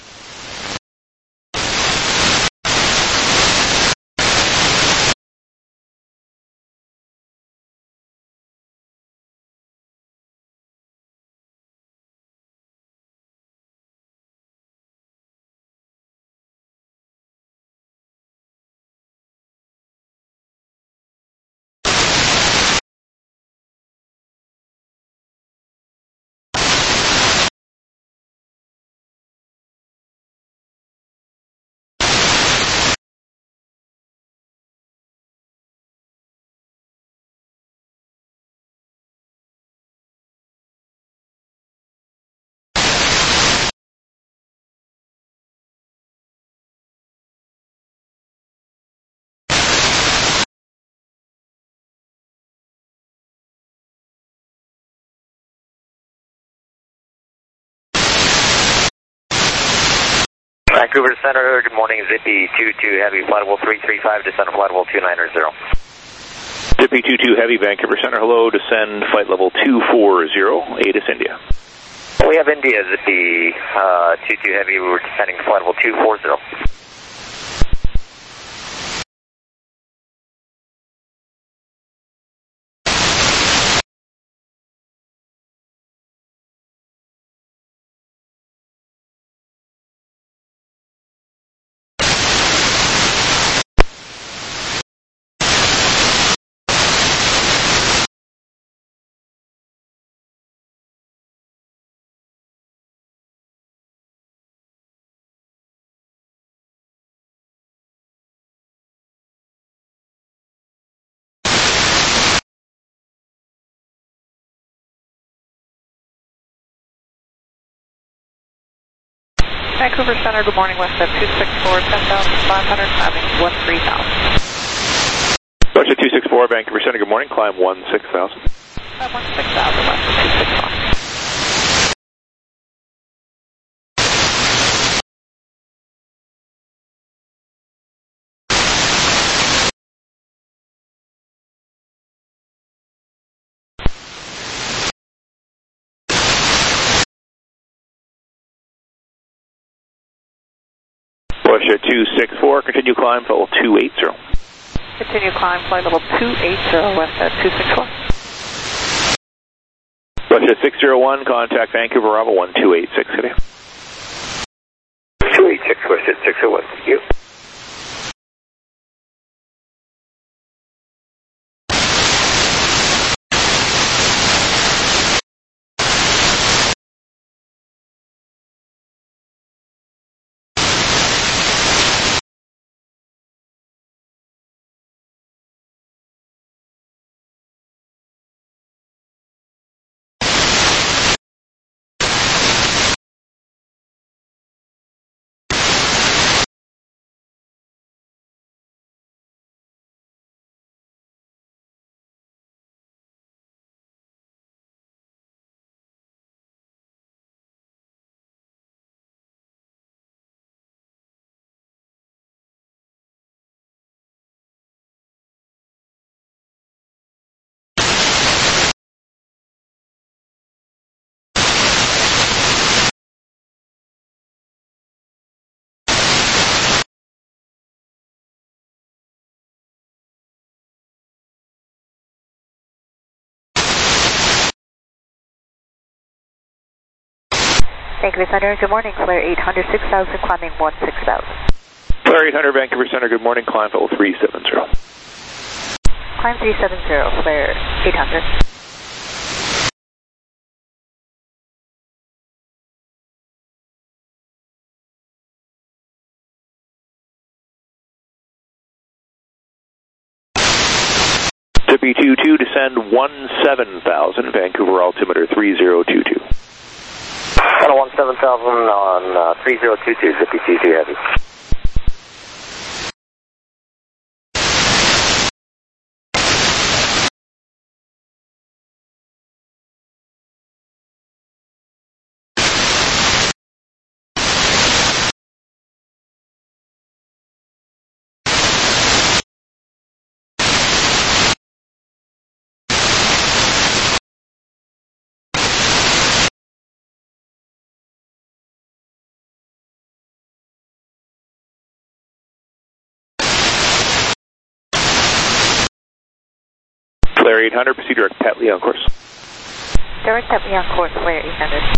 Vancouver Center, good morning, Zippy 22 Heavy, flight level 335, descend to flight level 290. Zippy 22 Heavy, Vancouver Center, hello, descend flight level 240, ATIS India. We have India, Zippy 22 Heavy, we're descending to flight level 240. Vancouver Center, good morning, Westjet 264, 10,500, climbing 13,000. Westjet 264, Vancouver Center, good morning, climb 16,000. 16,000, Westjet 264. Westjet 264, continue climb, level 280. Continue climb, flight level 280, Westjet 264. Westjet 601, contact Vancouver Bravo 1286 today. 286, Westjet 601, thank you. Vancouver Center, good morning, Flare 800, 6,000, climbing 16,000. Flare 800, Vancouver Center, good morning, climb level 370. Climb 370, Flare 800. Zippy 22, descend 17,000, Vancouver altimeter 3022. Final 17,000 on 3022, Zippy 22 Heavy. Flare 800, proceed direct Petley on course. Direct Petley on course, Flare 800.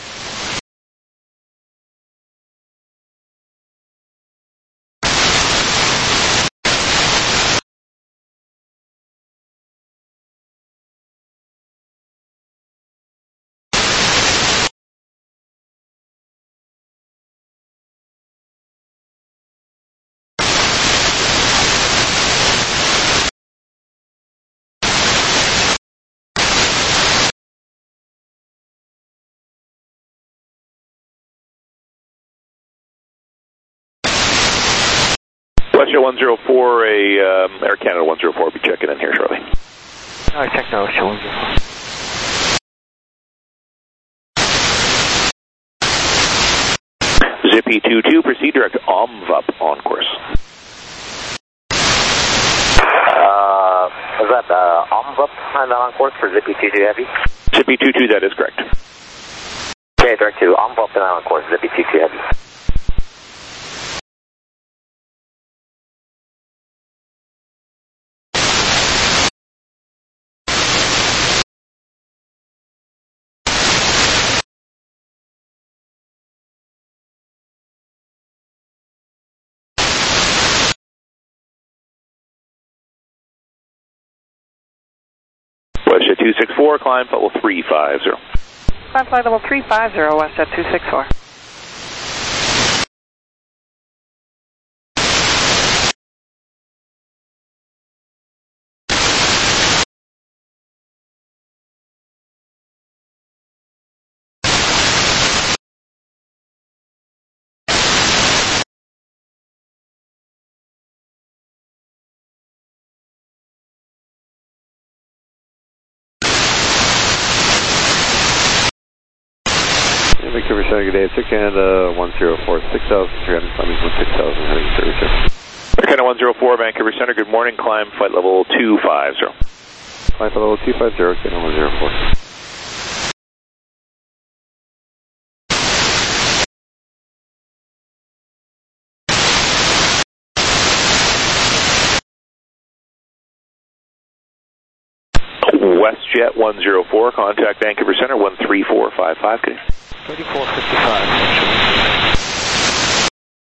Westjet 104, Air Canada 104 will be checking in here shortly. Alright, check now, show 104. Zippy 22, proceed direct OMVUP on course. Is that OMVUP on course for Zippy 22 Heavy? Zippy 22, that is correct. Okay, direct to OMVUP on course, Zippy 22 Heavy. Westjet 264, climb level 350. Climb flight level 350, Westjet 264. Vancouver Center, good day. It's Air Canada 104, 6,300, climbing 16,000, heading 36. Air Canada 104, Vancouver Center, good morning. Climb flight level 250. Climb flight level 250, Air Canada 104. Westjet 104, contact Vancouver Center 13455. 3455.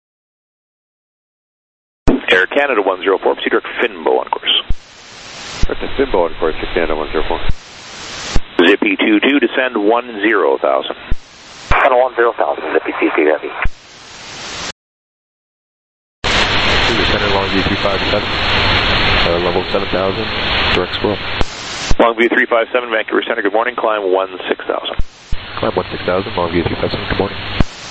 Air Canada 104, proceed direct Finbo on course. Direct to Finbo on course, Air Canada 104. Zippy 22, descend 10,000. 10,000, Zippy 22 Heavy. Center, Longview 357, level 7,000, direct squirrel. Longview 357, Vancouver Center, good morning. Climb 16,000. Climb 16,000, Longview 357, good morning.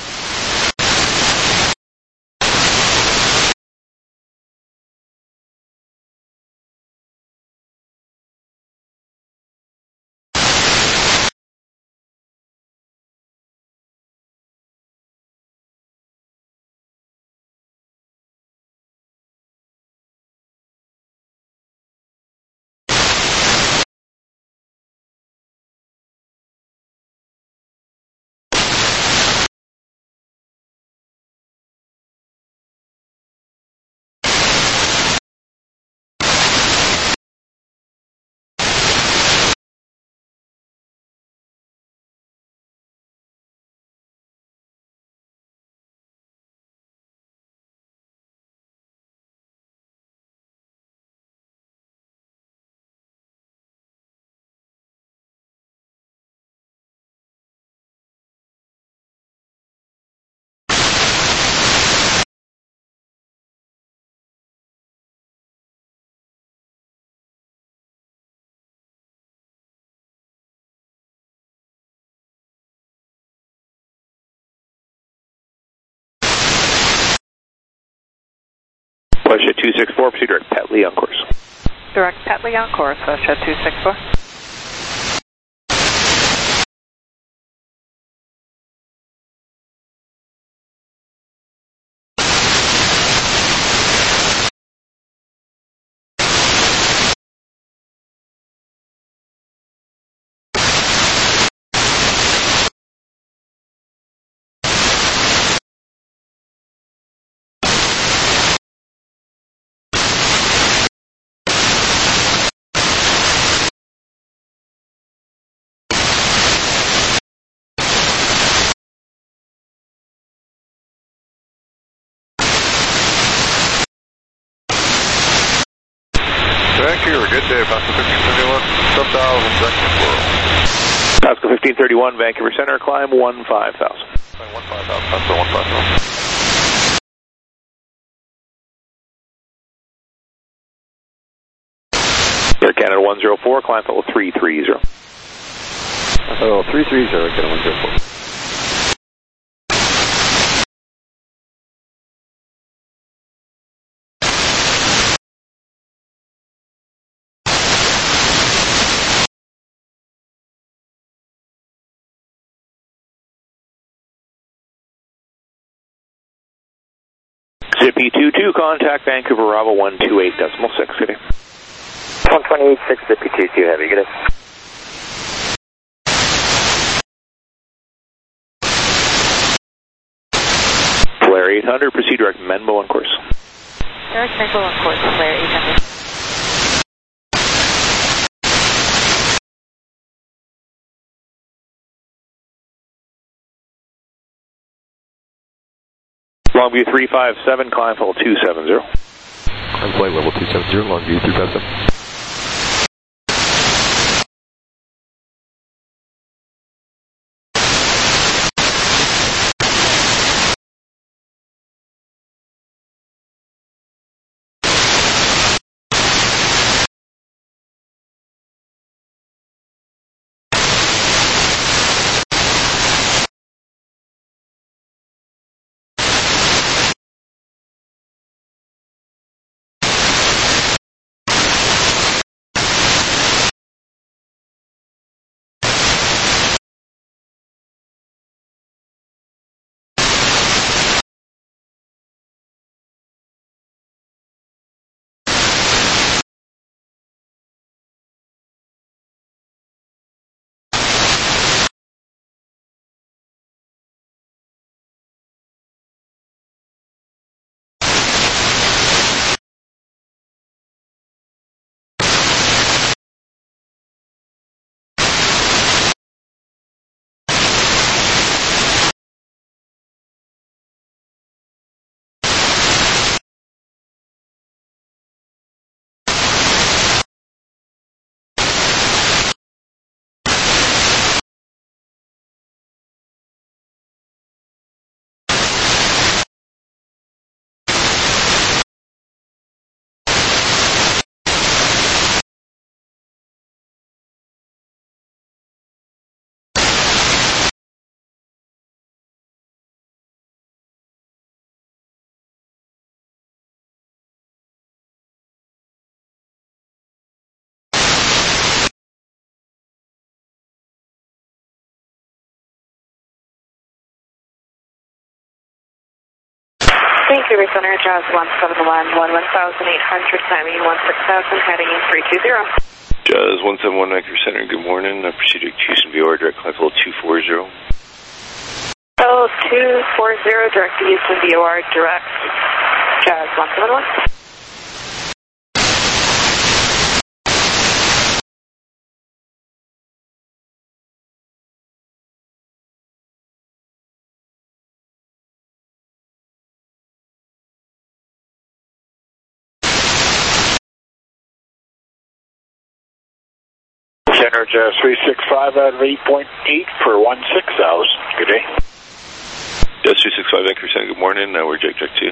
Westjet 264, proceed direct Petley on course. Direct Petley on course, Westjet 264. Good day, Pasco 1531, 7,000, direct to Squirrel. Pasco 1531, Vancouver Center, climb 15,000. Climb 15,000, Pasco 15,000. Air Canada 104, climb level 330. Oh, 330, Canada 104. Zippy 22, contact Vancouver Bravo 128.6, good day. 128.6, Zippy 22, heavy, good day. Flare 800, proceed direct Menbo on course. Direct Menbo on course, Flare 800. Longview 357, climb level 270. I'm flight level 270, Longview 357. Vancouver Center, Jazz 171, 11,800, climbing 16,000, heading in 320. Jazz 171, Vancouver Center, good morning. Proceed to Houston VOR, direct climb level 240. Oh, 240, direct to Houston VOR, direct. Jazz 171. Center, Jazz 365 out of 8.8 for 16,000. Good day. Jazz 365, Vancouver Center, good morning. We're Jack 2.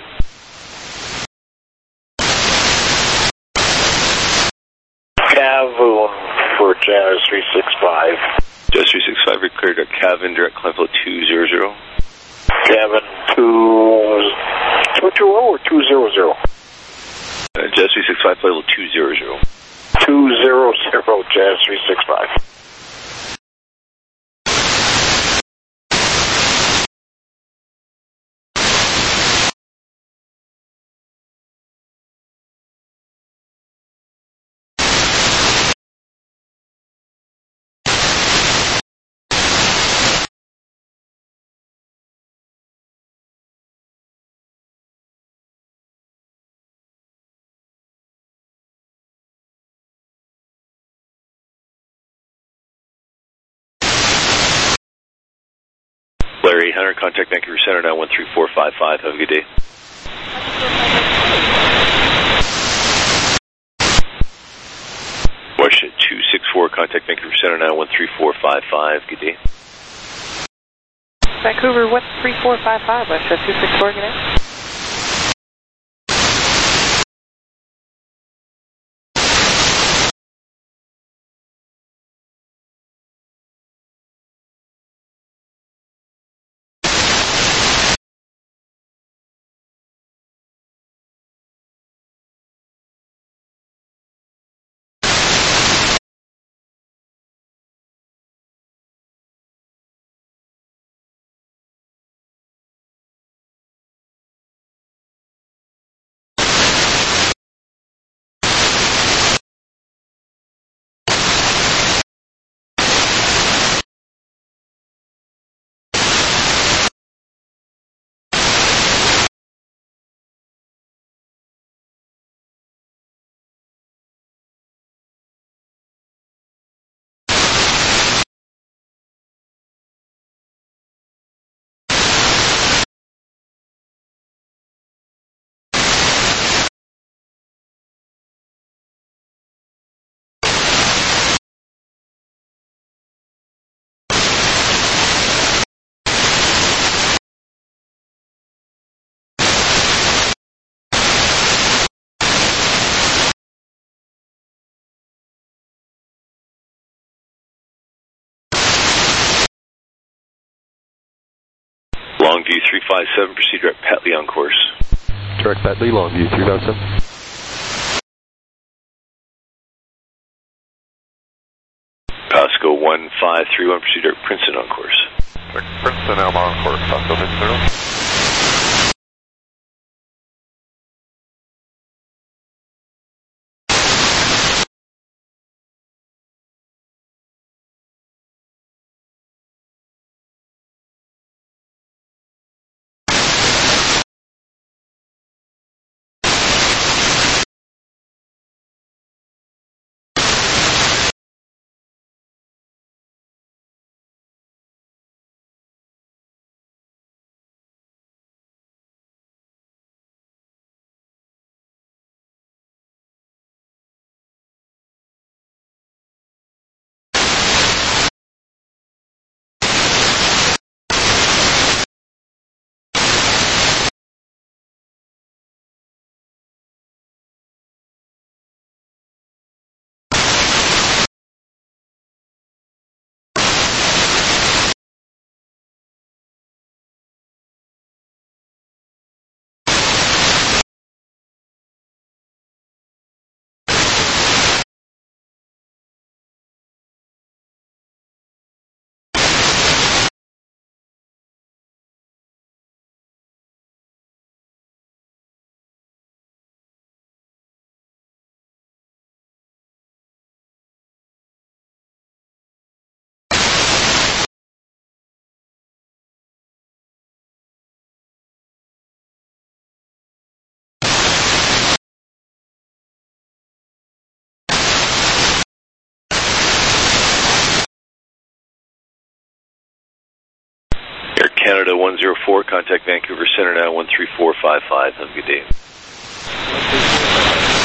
Cav for Jazz 365. Jazz 365, we're cleared at Cavan, direct climb level 200. Cavan 220 or 200? Jazz 365, flight level 200. 200, Jazz 365. Flare 800, contact Vancouver Center, now 13455. Have a good day. 134, contact Vancouver Center now, 13455, good day. Vancouver 13455, West 264, good day. Longview 357, proceed direct Petley on course. Direct Petley, Longview 357. Pasco 1531, proceed direct Princeton on course. Direct Princeton, I'm on course, Pasco 50. Air Canada 104, contact Vancouver Center now, 13455, have a good day.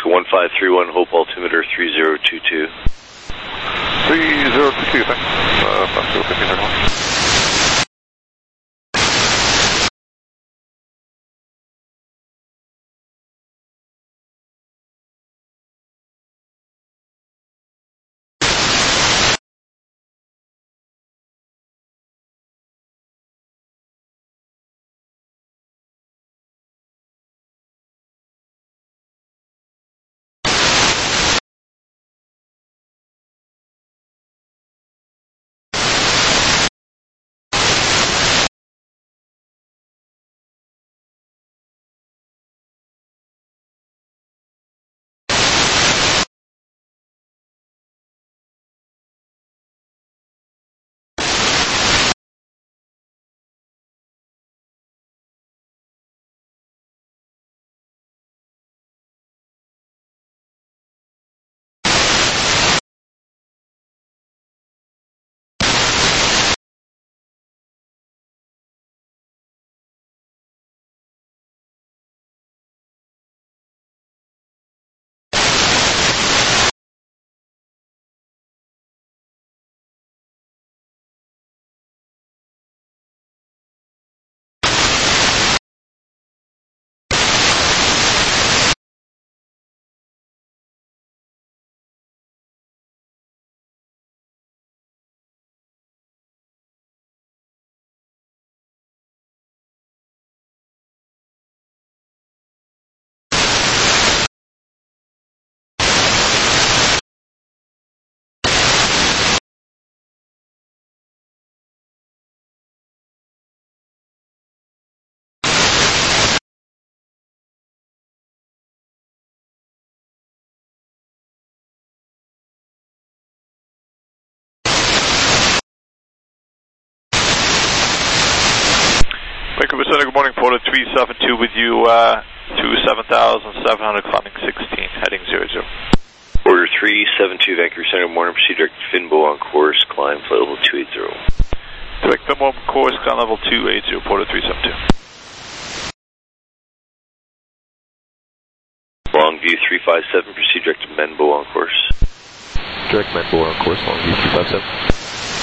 1531, Hope altimeter 3022. 3022, thanks. Oscar 1531. Vancouver Center, good morning, Porter 372 with you, 27,700, climbing 16, heading 00. Order 372, Vancouver Center, morning, proceed direct to Finbo on course, climb flight level 280. Direct Finbo on course, climb level 280, Porter 372. Longview 357, proceed direct to Menbo on course. Direct Menbo on course, Longview 357.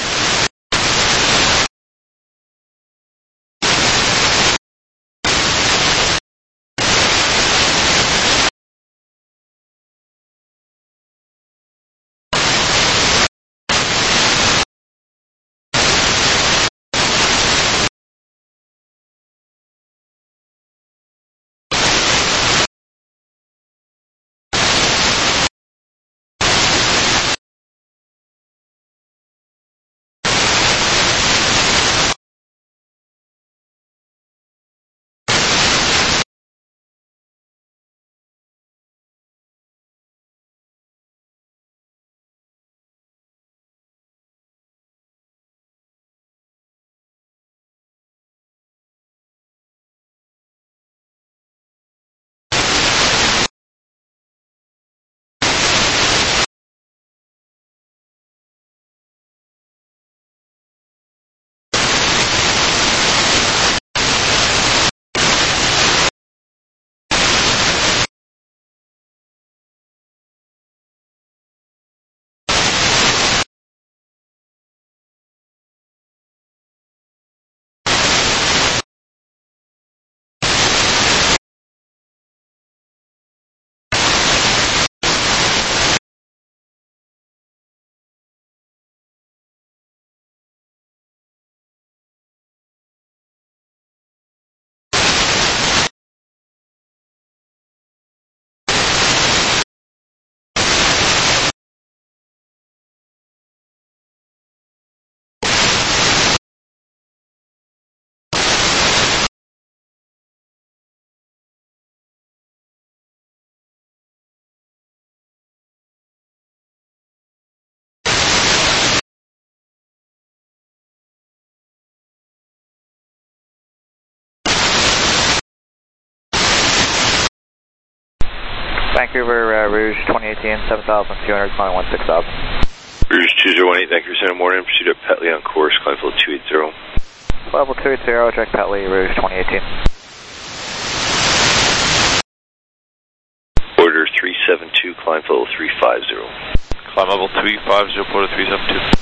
Vancouver Rouge 2018, 7,200, climb 16,000. Rouge 2018, Vancouver Center, morning, proceed up Petley on course, climb level 280. Level 280, direct Petley, Rouge 2018. Order 372, climb level 350. Climb level 350, Porter 372.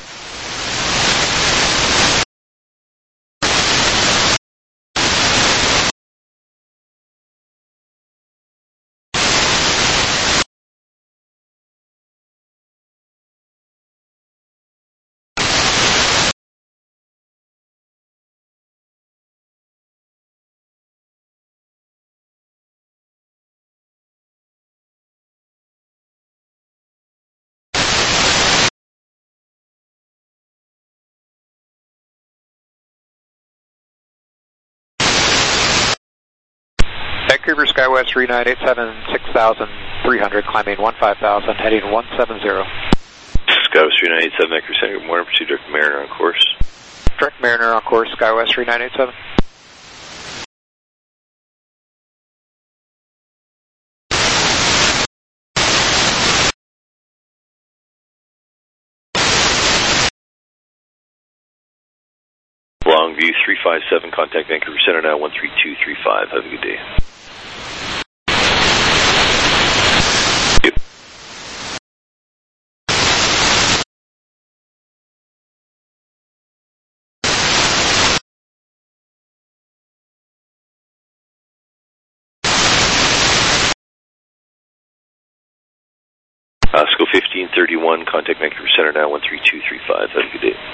Vancouver Skywest 3987, 6,300, climbing 15,000, heading 170. Skywest 3987, Vancouver Center, good morning, proceed direct Mariner on course. Direct Mariner on course, Skywest 3987. Longview 357, contact Vancouver Center now 13235. Have a good day. Yep. Osco 1531, contact Vancouver Center now 13235. Have a good day.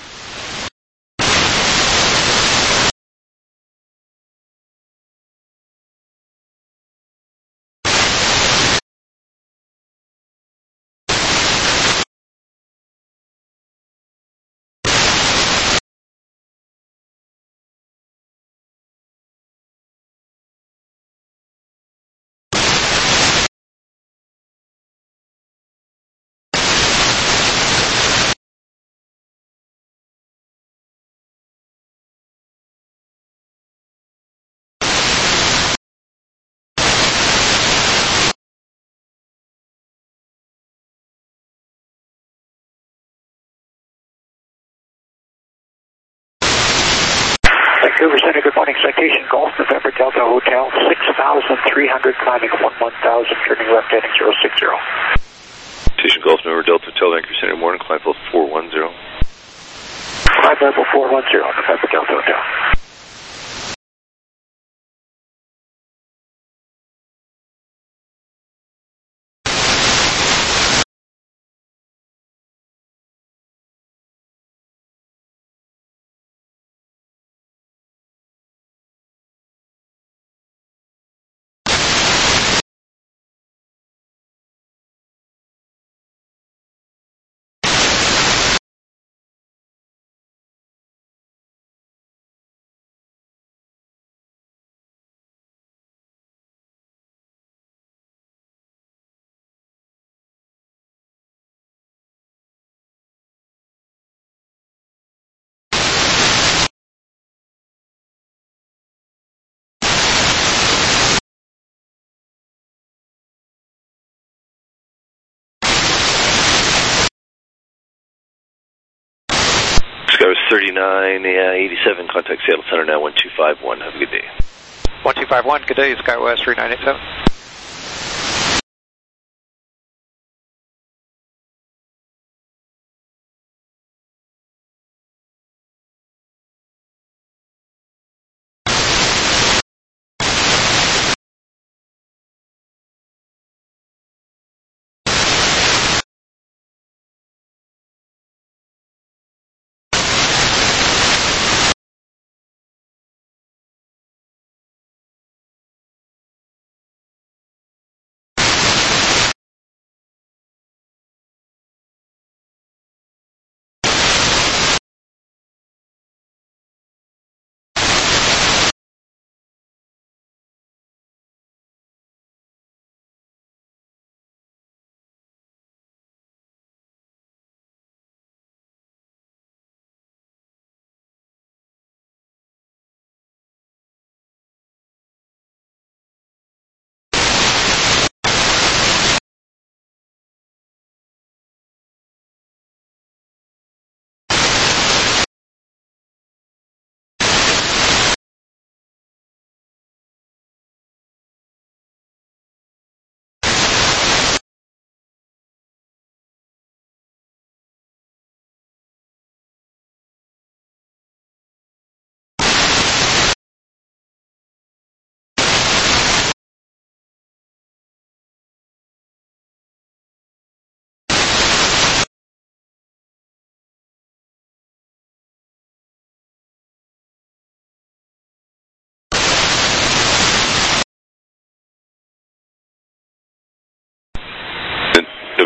Vancouver Center, good morning. Citation Golf, November Delta Hotel, 6,300, climbing 1,000, turning left heading 060. Citation Golf, November Delta Hotel, Vancouver Center, morning, climb level 410. Climb level 410, November Delta Hotel. Skywest 3987, contact Seattle Center now 1251. Have a good day. 1251, good day, Skywest 3987.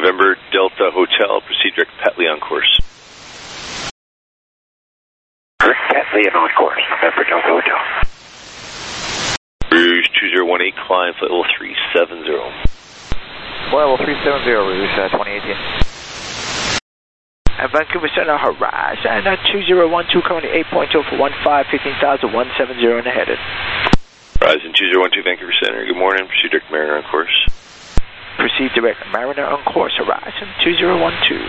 November Delta Hotel, proceed direct Petley on course. Direct Petley and on course, November Delta Hotel. Rouge 2018, climb flight level 370. Flight level 370, Rouge 2018. At Vancouver Center, Horizon 2012, currently 8.0 for 15, 15,170 and headed. Horizon 2012, Vancouver Center, good morning, proceed direct Mariner on course. Proceed direct Mariner on course, Horizon 2012.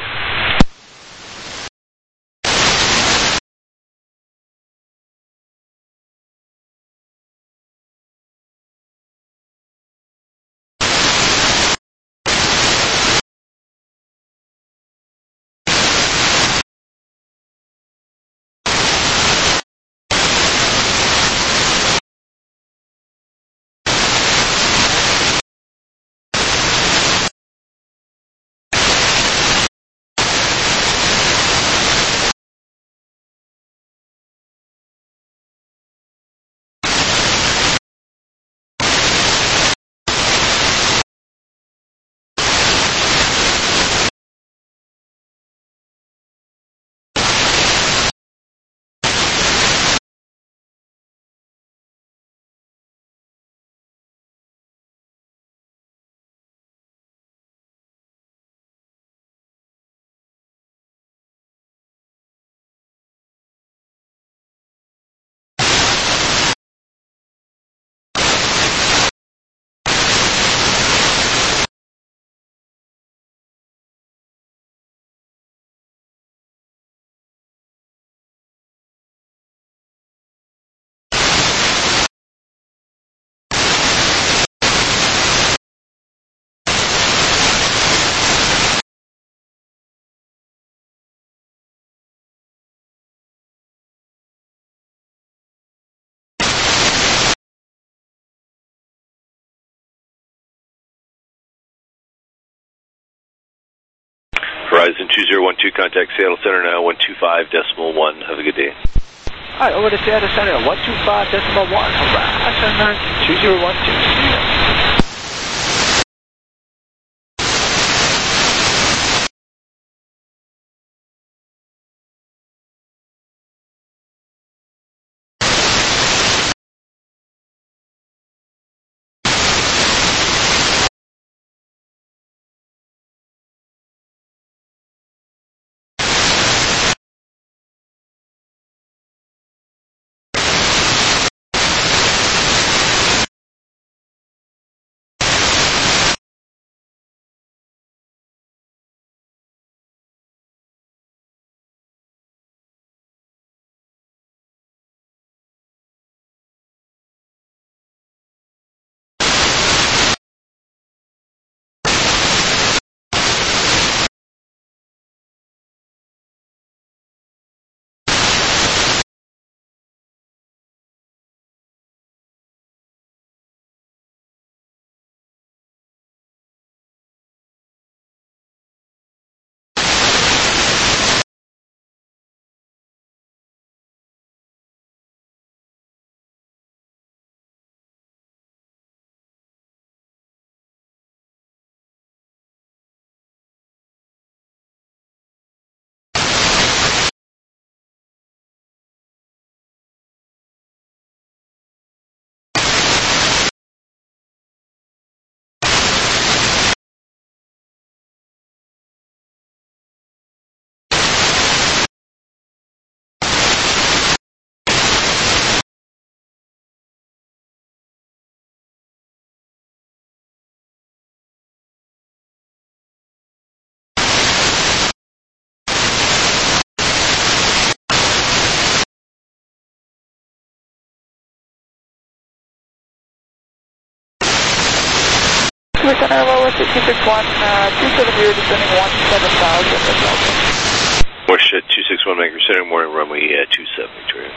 Horizon 2012, contact Seattle Center now, 125.1. Have a good day. Alright, over to Seattle Center, 125.1, Horizon 2012. Vancouver Center, lower 261, 270, descending 17,000. Wish 261, Vancouver Center, morning runway 27, Victoria.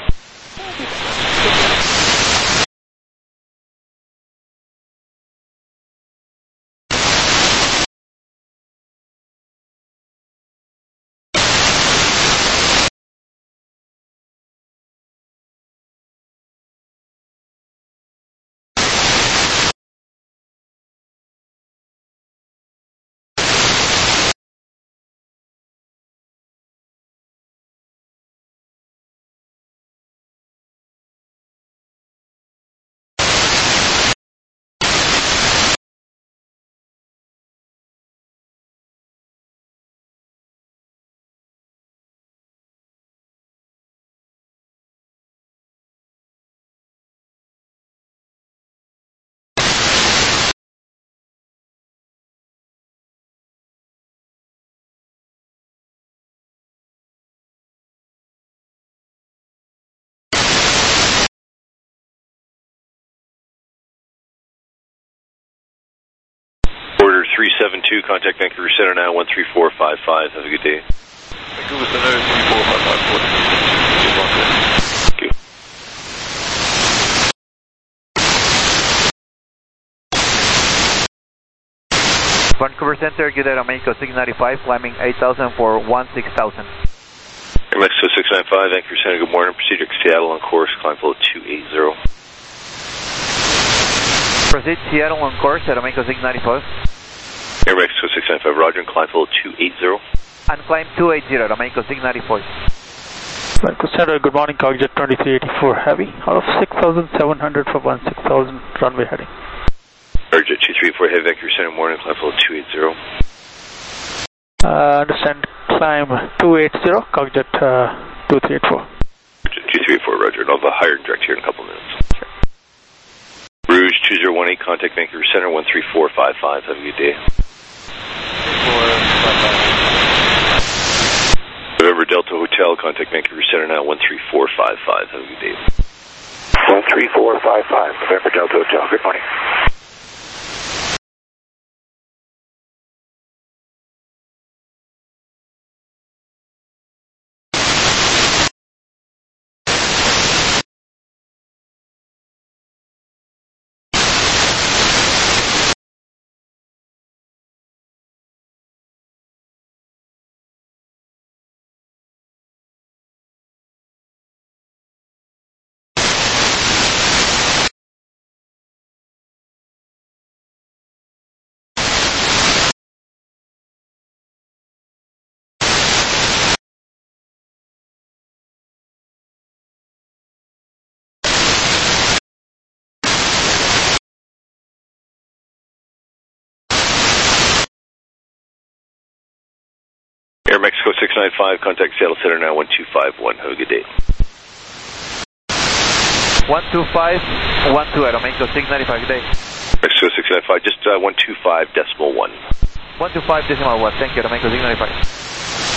372, contact Vancouver Center now, 13455. Have a good day. Vancouver Center, 34554. Thank you. Vancouver Center, good day, Mexico 695, climbing 8,000 for 16,000. Air Mexico 695, Vancouver Center, good morning. Proceed to Seattle on course, climb flow 280. Proceed Seattle on course, Mexico 695. Air Mexico 695, roger, and climb flow 280. And climb 280, Mexico 694. Vancouver Center, good morning, Cogjet 2384 Heavy, out of 6,700 for 16,000, runway heading. Cogjet 234 Heavy, Vancouver Center, morning, climb flow 280. Understand, climb 280, Cogjet 2384. 234, roger, and I'll have a higher direct here in a couple minutes. Rouge 2018, contact Vancouver Center, 13455. Have a good day. November Delta Hotel, contact Vancouver Center now, 13455. Have a good day. 13455, November Delta Hotel. Good morning. Air Mexico 695, contact Seattle Center now, 1251. Have a good day. 125, 12, Mexico 695, good day. Mexico 695, just 125.1. 125.1, thank you, Mexico 695.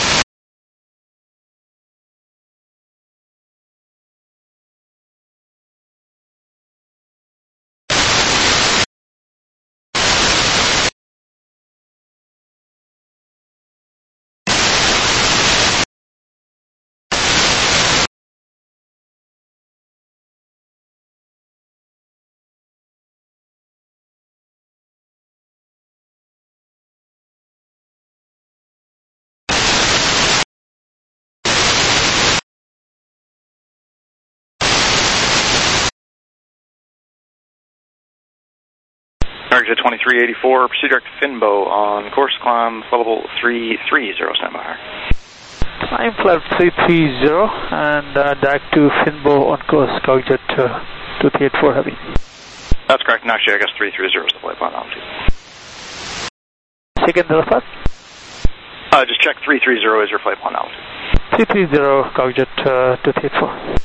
Target 2384, proceed direct to Finbo on course climb level 330, stand by. Climb flight 330 and direct to Finbo on course, Cogjet 2384 Heavy. That's correct, and actually I guess 330 is the flight plan altitude. Second Alpha? Just check 330 is your flight plan altitude. 330, Cogjet 2384.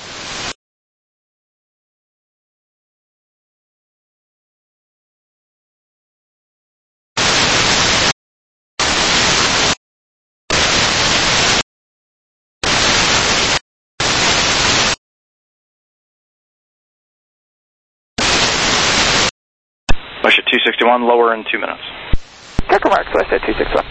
Westjet 261, lower in 2 minutes. Echo Mark, Westjet 261.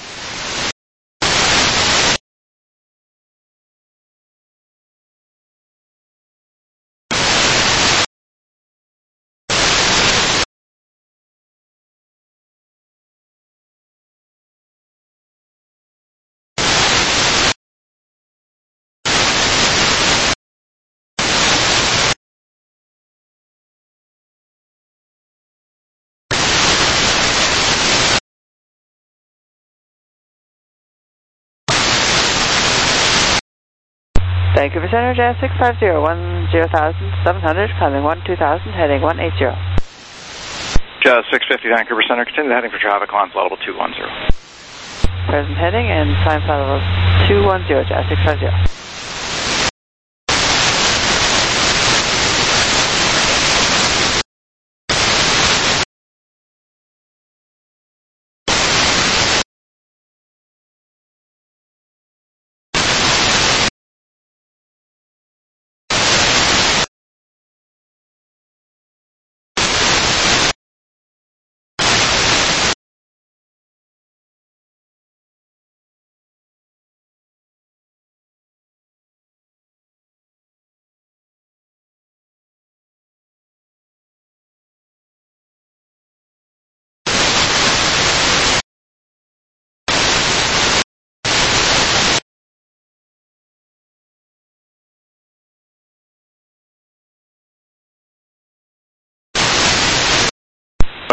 Vancouver Center, Jazz 650, 10,700, climbing 12,000, heading 180. Jazz 650, Vancouver Center, continue heading for traffic, climb flight level 210. Present heading and climb flight level 210, Jazz 650.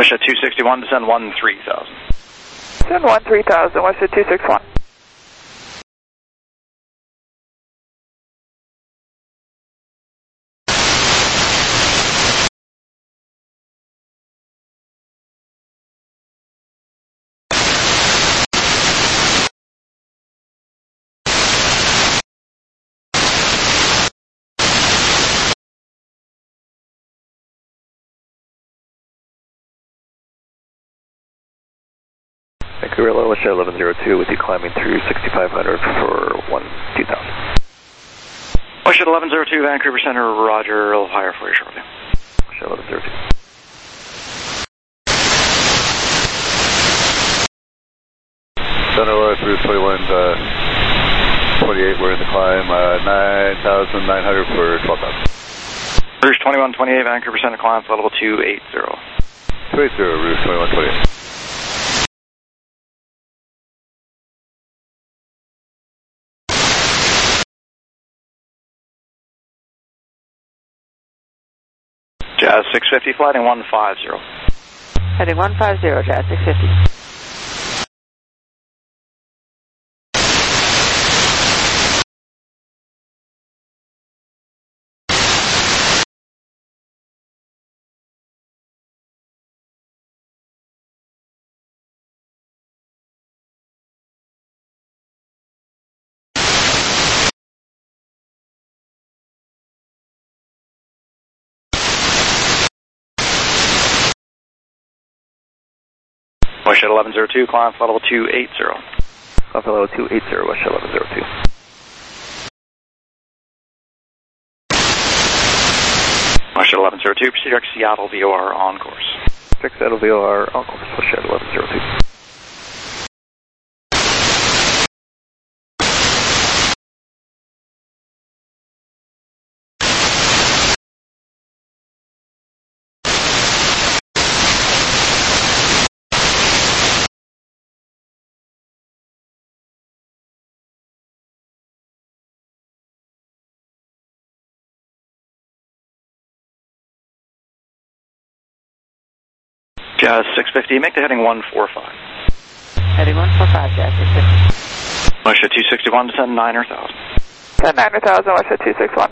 Westjet 261, descend 13,000. Send 13,000, Westjet 261. Vancouver Low, Westjet 1102 with you climbing through 6,500 for 2,000. Westjet 1102, Vancouver Center, roger, a little higher for you shortly. Westjet 1102. Center West, Route 21, 28, we're in the climb, 9,900 for 12,000. Rouge 2128, Vancouver Center, climb level 280. 280, Rouge 2128. Jazz 650, flighting 150. Heading 150, Jazz 650. Westjet 1102, climb flight level 280. Climb flight level 280, Westjet 1102. Westjet 1102, proceed direct Seattle VOR on course. Direct Seattle VOR on course, Westjet 1102. Jazz 650, make the heading 145. Heading 145, Jazz 650. Westjet 261, descend 9,000. Send 9,000, Westjet 261.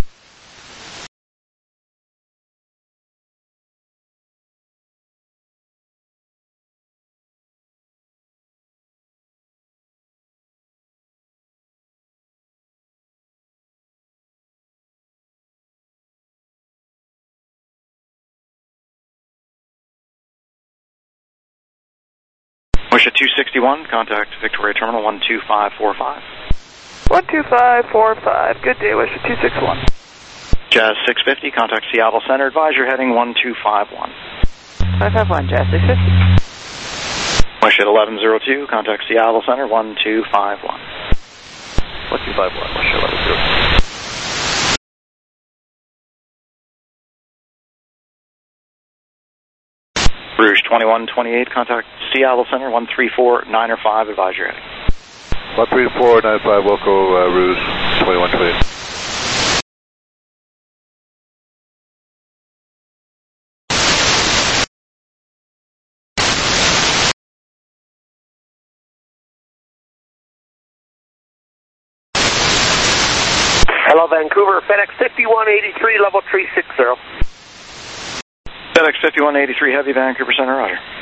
Westjet 261, contact Victoria Terminal 12545. 12545, good day, Westjet 261. Jazz 650, contact Seattle Center, advise you're heading 1251. 551, Jazz 650. Westjet 1102, contact Seattle Center 1251. 1251, Westjet 1102. Rouge 2128, contact Seattle Center 134905, advise your heading. 13495, Wilco, Rouge 2128. Hello, Vancouver, FedEx 5183, level 360. FedEx 5183 Heavy, Vancouver Center, roger.